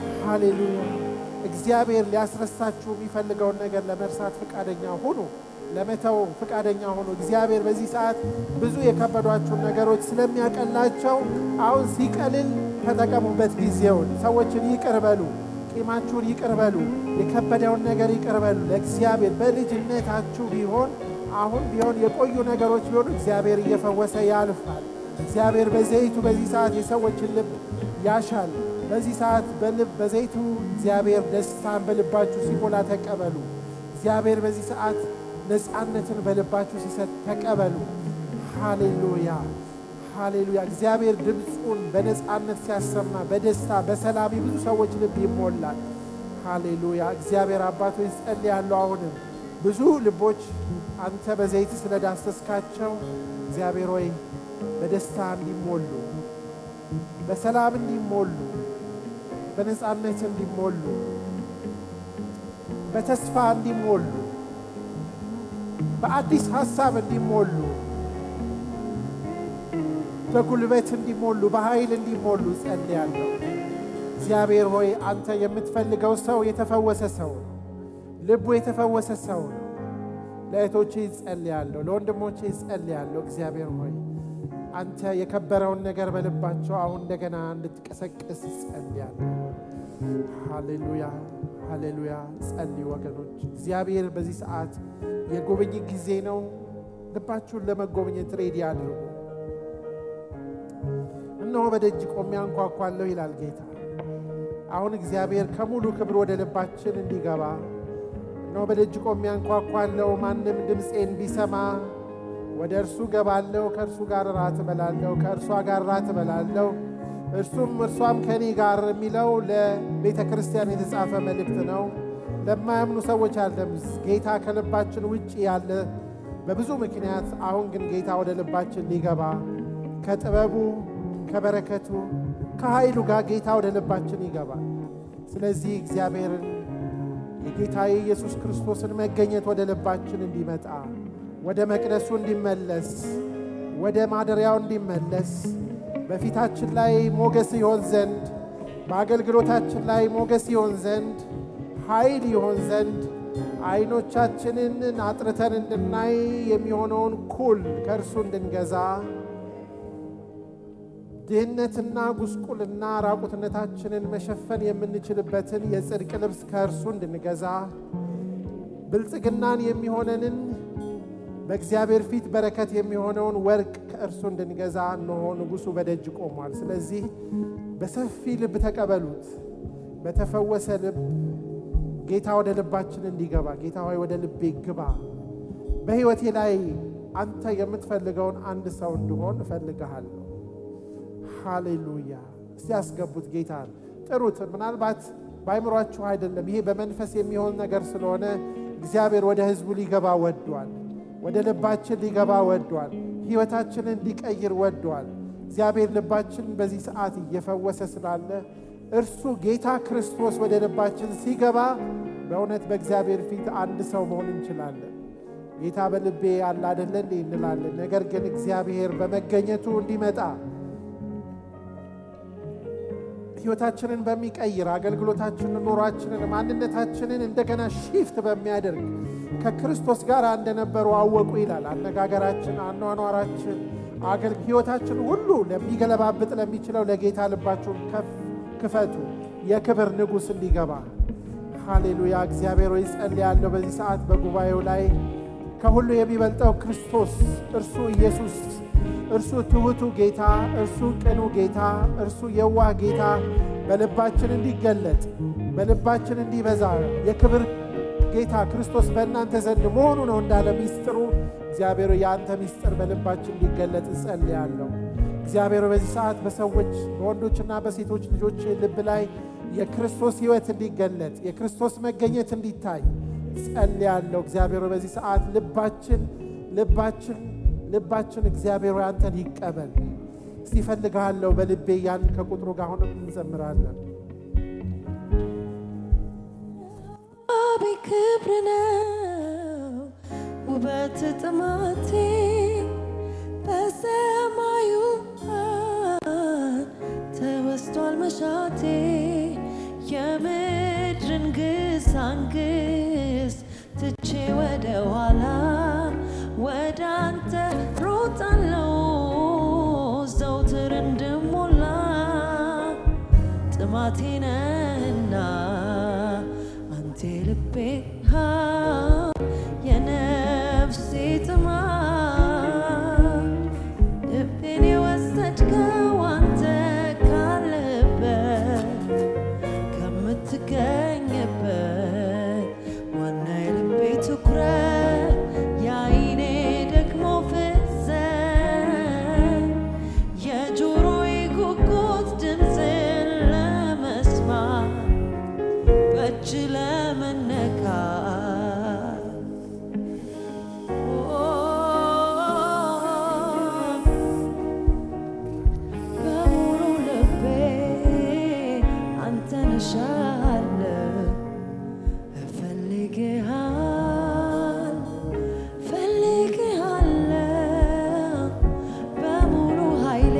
ሃሌሉያ። እግዚአብሔር ሊያስረሳችሁ የሚፈልገውን ነገር ለመርሳት ፈቃደኛ ሁኑ። ለመተው ፍቃደኛ ሆኖ እግዚአብሔር በዚህ ሰዓት ብዙ የከበዷችሁ ነገሮች ስለሚያቀላቸው አሁን ሲቀልል ተጠቀሙበት ጊዜውን። ሰዎችን ይቅር በሉ፣ ቂማችሁን ይቅር በሉ፣ የከበደውን ነገር ይቅር በሉ ለእግዚአብሔር። በልጅነታችሁ ቢሆን አሁን ቢሆን የቆዩ ነገሮች ቢሆኑ እግዚአብሔር እየፈወሰ ያልፋል። እግዚአብሔር በዘይቱ በዚህ ሰዓት የሰዎችን ልብ ያሻል። በዚህ ሰዓት በልብ በዘይቱ እግዚአብሔር ደስታን በልባችሁ ሲሞላ ተቀበሉ። እግዚአብሔር በዚህ ሰዓት ነፃነትን በልባችሁ ሲሰጥ ተቀበሉ። ሃሌሉያ ሃሌሉያ። እግዚአብሔር ድምፁን በነፃነት ሲያሰማ በደስታ በሰላም ብዙ ሰዎች ልብ ይሞላል። ሃሌሉያ። እግዚአብሔር አባት ሆይ ጸልያለሁ። አሁንም ብዙ ልቦች አንተ በዘይት ስለዳሰስካቸው እግዚአብሔር ሆይ በደስታ እንዲሞሉ፣ በሰላም እንዲሞሉ፣ በነፃነት እንዲሞሉ፣ በተስፋ እንዲሞሉ፣ በአዲስ ሐሳብ እንዲሞሉ፣ በጉልበት እንዲሞሉ፣ በኃይል እንዲሞሉ ጸልያለሁ። እግዚአብሔር ሆይ አንተ የምትፈልገው ሰው የተፈወሰ ሰው፣ ልቡ የተፈወሰ ሰው ነው። ለእህቶቼ ጸልያለሁ፣ ለወንድሞቼ ጸልያለሁ። እግዚአብሔር ሆይ አንተ የከበረውን ነገር በልባቸው አሁን እንደገና እንድትቀሰቅስ ጸልያለሁ። ሃሌሉያ ሃሌሉያ። ጸልዩ ወገኖች። እግዚአብሔር በዚህ ሰዓት የጉብኝት ጊዜ ነው። ልባችሁን ለመጎብኘት ሬዲ አድርጉ። እነሆ በደጅ ቆሜ አንኳኳለሁ ይላል ጌታ። አሁን እግዚአብሔር ከሙሉ ክብር ወደ ልባችን እንዲገባ እነሆ በደጅ ቆሜ አንኳኳለሁ። ማንም ድምፄን ቢሰማ ወደ እርሱ ገባለሁ፣ ከእርሱ ጋር ራት እበላለሁ፣ ከእርሷ ጋር ራት እበላለሁ፣ እርሱም እርሷም ከኔ ጋር የሚለው ለቤተ ክርስቲያን የተጻፈ መልእክት ነው። ለማያምኑ ሰዎች አይደለም። ጌታ ከልባችን ውጪ ያለ በብዙ ምክንያት፣ አሁን ግን ጌታ ወደ ልባችን ሊገባ ከጥበቡ ከበረከቱ ከኃይሉ ጋር ጌታ ወደ ልባችን ይገባል። ስለዚህ እግዚአብሔርን የጌታ የኢየሱስ ክርስቶስን መገኘት ወደ ልባችን እንዲመጣ፣ ወደ መቅደሱ እንዲመለስ፣ ወደ ማደሪያው እንዲመለስ፣ በፊታችን ላይ ሞገስ ይሆን ዘንድ፣ በአገልግሎታችን ላይ ሞገስ ይሆን ዘንድ፣ ኃይል ይሆን ዘንድ፣ አይኖቻችንን አጥርተን እንድናይ የሚሆነውን ኩል ከእርሱ እንድንገዛ፣ ድህነትና ጉስቁልና ራቁትነታችንን መሸፈን የምንችልበትን የጽድቅ ልብስ ከእርሱ እንድንገዛ፣ ብልጽግናን የሚሆነንን በእግዚአብሔር ፊት በረከት የሚሆነውን ወርቅ ከእርሱ እንድንገዛ እነሆ ንጉሡ በደጅ ቆሟል። ስለዚህ በሰፊ ልብ ተቀበሉት። በተፈወሰ ልብ ጌታ ወደ ልባችን እንዲገባ፣ ጌታ ሆይ ወደ ልቤ ግባ፣ በሕይወቴ ላይ አንተ የምትፈልገውን አንድ ሰው እንድሆን እፈልግሃለሁ። ሃሌሉያ። እስቲ ያስገቡት፣ ጌታን ጥሩት። ምናልባት ባይምሯችሁ አይደለም፣ ይሄ በመንፈስ የሚሆን ነገር ስለሆነ እግዚአብሔር ወደ ሕዝቡ ሊገባ ወዷል። ወደ ልባችን ሊገባ ወዷል። ሕይወታችንን ሊቀይር ወዷል። እግዚአብሔር ልባችን በዚህ ሰዓት እየፈወሰ ስላለ እርሱ ጌታ ክርስቶስ ወደ ልባችን ሲገባ በእውነት በእግዚአብሔር ፊት አንድ ሰው መሆን እንችላለን። ጌታ በልቤ አለ አይደለ እንዴ እንላለን። ነገር ግን እግዚአብሔር በመገኘቱ እንዲመጣ ሕይወታችንን በሚቀይር አገልግሎታችንን፣ ኑሯችንን፣ ማንነታችንን እንደገና ሺፍት በሚያደርግ ከክርስቶስ ጋር እንደነበሩ አወቁ ይላል። አነጋገራችን፣ አኗኗራችን፣ አገል ሕይወታችን ሁሉ ለሚገለባብጥ ለሚችለው ለጌታ ልባችሁን ክፈቱ። የክብር ንጉሥ እንዲገባ። ሃሌሉያ። እግዚአብሔር ሆይ ጸልያለሁ በዚህ ሰዓት በጉባኤው ላይ ከሁሉ የሚበልጠው ክርስቶስ እርሱ ኢየሱስ፣ እርሱ ትሑቱ ጌታ፣ እርሱ ቅኑ ጌታ፣ እርሱ የዋህ ጌታ በልባችን እንዲገለጥ፣ በልባችን እንዲበዛ የክብር ጌታ ክርስቶስ በእናንተ ዘንድ መሆኑ ነው እንዳለ ሚስጥሩ። እግዚአብሔር የአንተ ሚስጥር በልባችን እንዲገለጥ ጸልያለሁ። እግዚአብሔር በዚህ ሰዓት በሰዎች በወንዶችና በሴቶች ልጆች ልብ ላይ የክርስቶስ ሕይወት እንዲገለጥ፣ የክርስቶስ መገኘት እንዲታይ ጸልያለሁ። እግዚአብሔር በዚህ ሰዓት ልባችን ልባችን ልባችን እግዚአብሔር አንተን ይቀበል። እስቲ እፈልግሃለሁ በልቤ ያን ከቁጥሩ ጋር አሁንም እንዘምራለን። አቤት ክብር ነው ውበት ጥማቴ፣ በሰማዩ ተወስቷል መሻቴ፣ የምድርን ግሳንግስ ትቼ ወደ ኋላ ወደ አንተ ሮጣለሁ ዘውትር እንድሞላ ጥማቴ ነህና አንተ ልቤ የነፍሴ ጥማት ልቤን የወሰድከው አንተ ካለበት ከምትገኝበት ዋና የልቤ ትኩረት የዓይኔ ደግሞ ፍዘት የጆሮዬ ጉጉት ድምፅን ለመስማት በእጅ ለመነካት በሙሉ ልቤ አንተን እሻለሁ እፈልግሃለሁ እፈልግሃለሁ በሙሉ ኃይሌ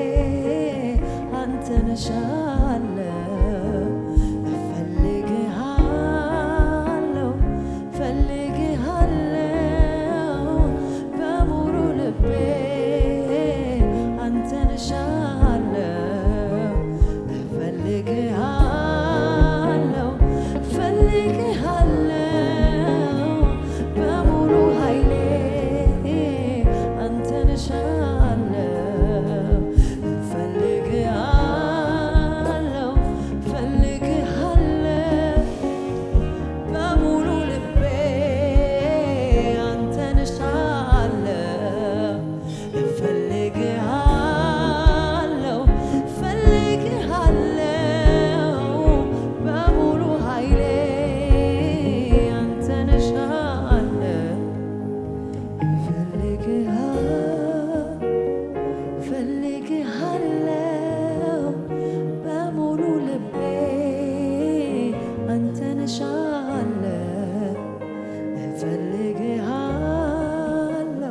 አንተን እሻለሁ እፈልግሃለሁ እፈልግሃለሁ በሙሉ ልቤ አንተን እሻለሁ እፈልግሃለሁ እፈልግሃለሁ በሙሉ ኃይሌ አንተን እሻለሁ እፈልግሃለሁ እፈልግሃለሁ በሙሉ ልቤ አንተን እሻለሁ እፈልግሃለሁ እፈልግሃለሁ በሙሉ ኃይሌ አንተን እሻለሁ እፈልግሃለሁ በሙሉ ልቤ አንተን እሻለሁ እፈልግሃለሁ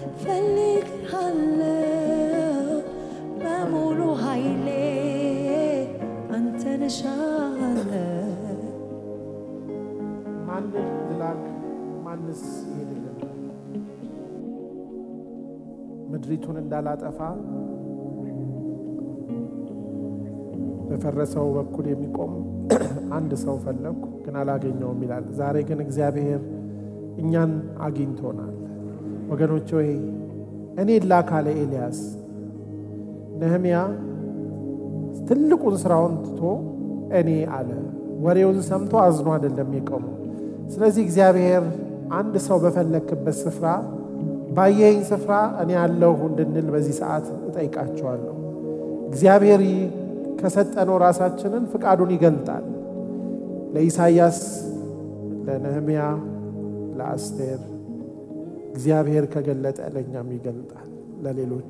እፈልግሃለሁ በሙሉ ኃይሌ አንተን እሻለሁ ማን ልላክ ማንስ ይሄድልን? ምድሪቱን እንዳላጠፋ በፈረሰው በኩል የሚቆም አንድ ሰው ፈለኩ ግን አላገኘውም ይላል። ዛሬ ግን እግዚአብሔር እኛን አግኝቶናል። ወገኖቼ ሆይ እኔ ላካለ ኤልያስ ነህምያ ትልቁን ስራውን ትቶ እኔ አለ። ወሬውን ሰምቶ አዝኖ አይደለም የቆመው። ስለዚህ እግዚአብሔር አንድ ሰው በፈለክበት ስፍራ ባየኝ ስፍራ እኔ ያለሁ እንድንል በዚህ ሰዓት እጠይቃቸዋለሁ። እግዚአብሔር ከሰጠነው ራሳችንን ፍቃዱን ይገልጣል። ለኢሳይያስ፣ ለነህምያ፣ ለአስቴር እግዚአብሔር ከገለጠ ለኛም ይገልጣል። ለሌሎቹ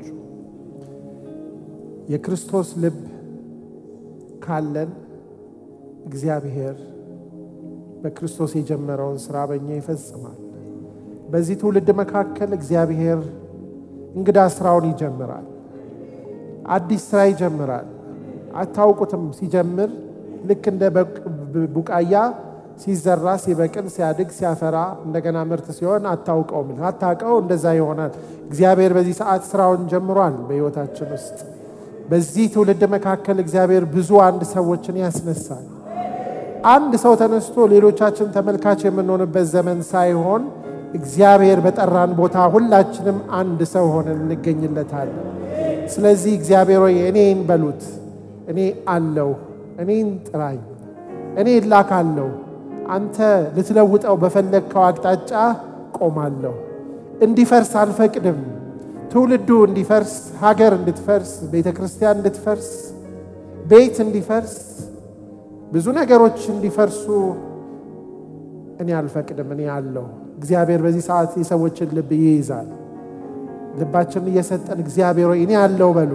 የክርስቶስ ልብ ካለን እግዚአብሔር በክርስቶስ የጀመረውን ስራ በእኛ ይፈጽማል። በዚህ ትውልድ መካከል እግዚአብሔር እንግዳ ስራውን ይጀምራል። አዲስ ስራ ይጀምራል። አታውቁትም። ሲጀምር ልክ እንደ ቡቃያ ሲዘራ ሲበቅል ሲያድግ ሲያፈራ እንደገና ምርት ሲሆን አታውቀውም። አታውቀው እንደዛ ይሆናል። እግዚአብሔር በዚህ ሰዓት ስራውን ጀምሯል በሕይወታችን ውስጥ። በዚህ ትውልድ መካከል እግዚአብሔር ብዙ አንድ ሰዎችን ያስነሳል። አንድ ሰው ተነስቶ ሌሎቻችን ተመልካች የምንሆንበት ዘመን ሳይሆን እግዚአብሔር በጠራን ቦታ ሁላችንም አንድ ሰው ሆነን እንገኝለታለን። ስለዚህ እግዚአብሔር ሆይ እኔን በሉት፣ እኔ አለው፣ እኔን ጥራኝ፣ እኔ ላካለሁ። አንተ ልትለውጠው በፈለግከው አቅጣጫ ቆማለሁ። እንዲፈርስ አልፈቅድም። ትውልዱ እንዲፈርስ፣ ሀገር እንድትፈርስ፣ ቤተክርስቲያን እንድትፈርስ፣ ቤት እንዲፈርስ፣ ብዙ ነገሮች እንዲፈርሱ እኔ አልፈቅድም። እኔ አለው። እግዚአብሔር በዚህ ሰዓት የሰዎችን ልብ ይይዛል። ልባችንን እየሰጠን እግዚአብሔር ሆይ እኔ አለው በሉ።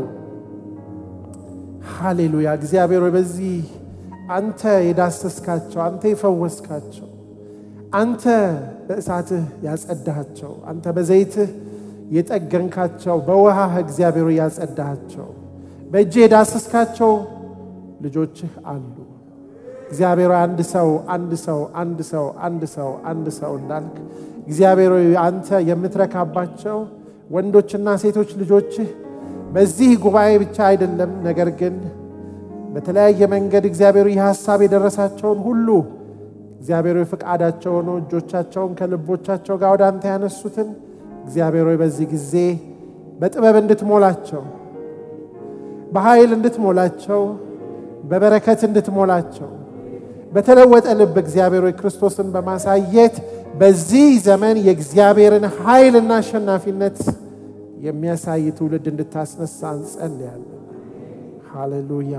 ሃሌሉያ። እግዚአብሔር ሆይ በዚህ አንተ የዳሰስካቸው፣ አንተ የፈወስካቸው፣ አንተ በእሳትህ ያጸዳሃቸው፣ አንተ በዘይትህ የጠገንካቸው፣ በውሃህ እግዚአብሔር ሆይ ያጸዳሃቸው፣ በእጅ የዳሰስካቸው ልጆችህ አሉ። እግዚአብሔር አንድ ሰው አንድ ሰው አንድ ሰው አንድ ሰው አንድ ሰው እንዳልክ እግዚአብሔር አንተ የምትረካባቸው ወንዶችና ሴቶች ልጆችህ በዚህ ጉባኤ ብቻ አይደለም ነገር ግን በተለያየ መንገድ እግዚአብሔር የሐሳብ የደረሳቸውን ሁሉ እግዚአብሔር ፍቃዳቸው ነው እጆቻቸውን ከልቦቻቸው ጋር ወደ አንተ ያነሱትን እግዚአብሔር በዚህ ጊዜ በጥበብ እንድትሞላቸው በኃይል እንድትሞላቸው በበረከት እንድትሞላቸው በተለወጠ ልብ እግዚአብሔር ክርስቶስን በማሳየት በዚህ ዘመን የእግዚአብሔርን ኃይልና አሸናፊነት የሚያሳይ ትውልድ እንድታስነሳ እንጸልያለን። ሃሌሉያ።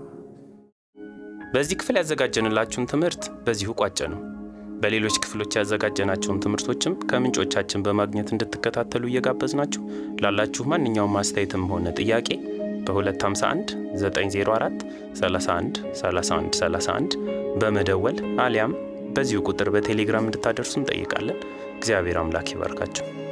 በዚህ ክፍል ያዘጋጀንላችሁን ትምህርት በዚሁ ቋጨ ነው። በሌሎች ክፍሎች ያዘጋጀናቸውን ትምህርቶችም ከምንጮቻችን በማግኘት እንድትከታተሉ እየጋበዝናችሁ ላላችሁ ማንኛውም አስተያየትም ሆነ ጥያቄ በ251 904 31 31 31 በመደወል አሊያም በዚሁ ቁጥር በቴሌግራም እንድታደርሱን ጠይቃለን። እግዚአብሔር አምላክ ይባርካችሁ።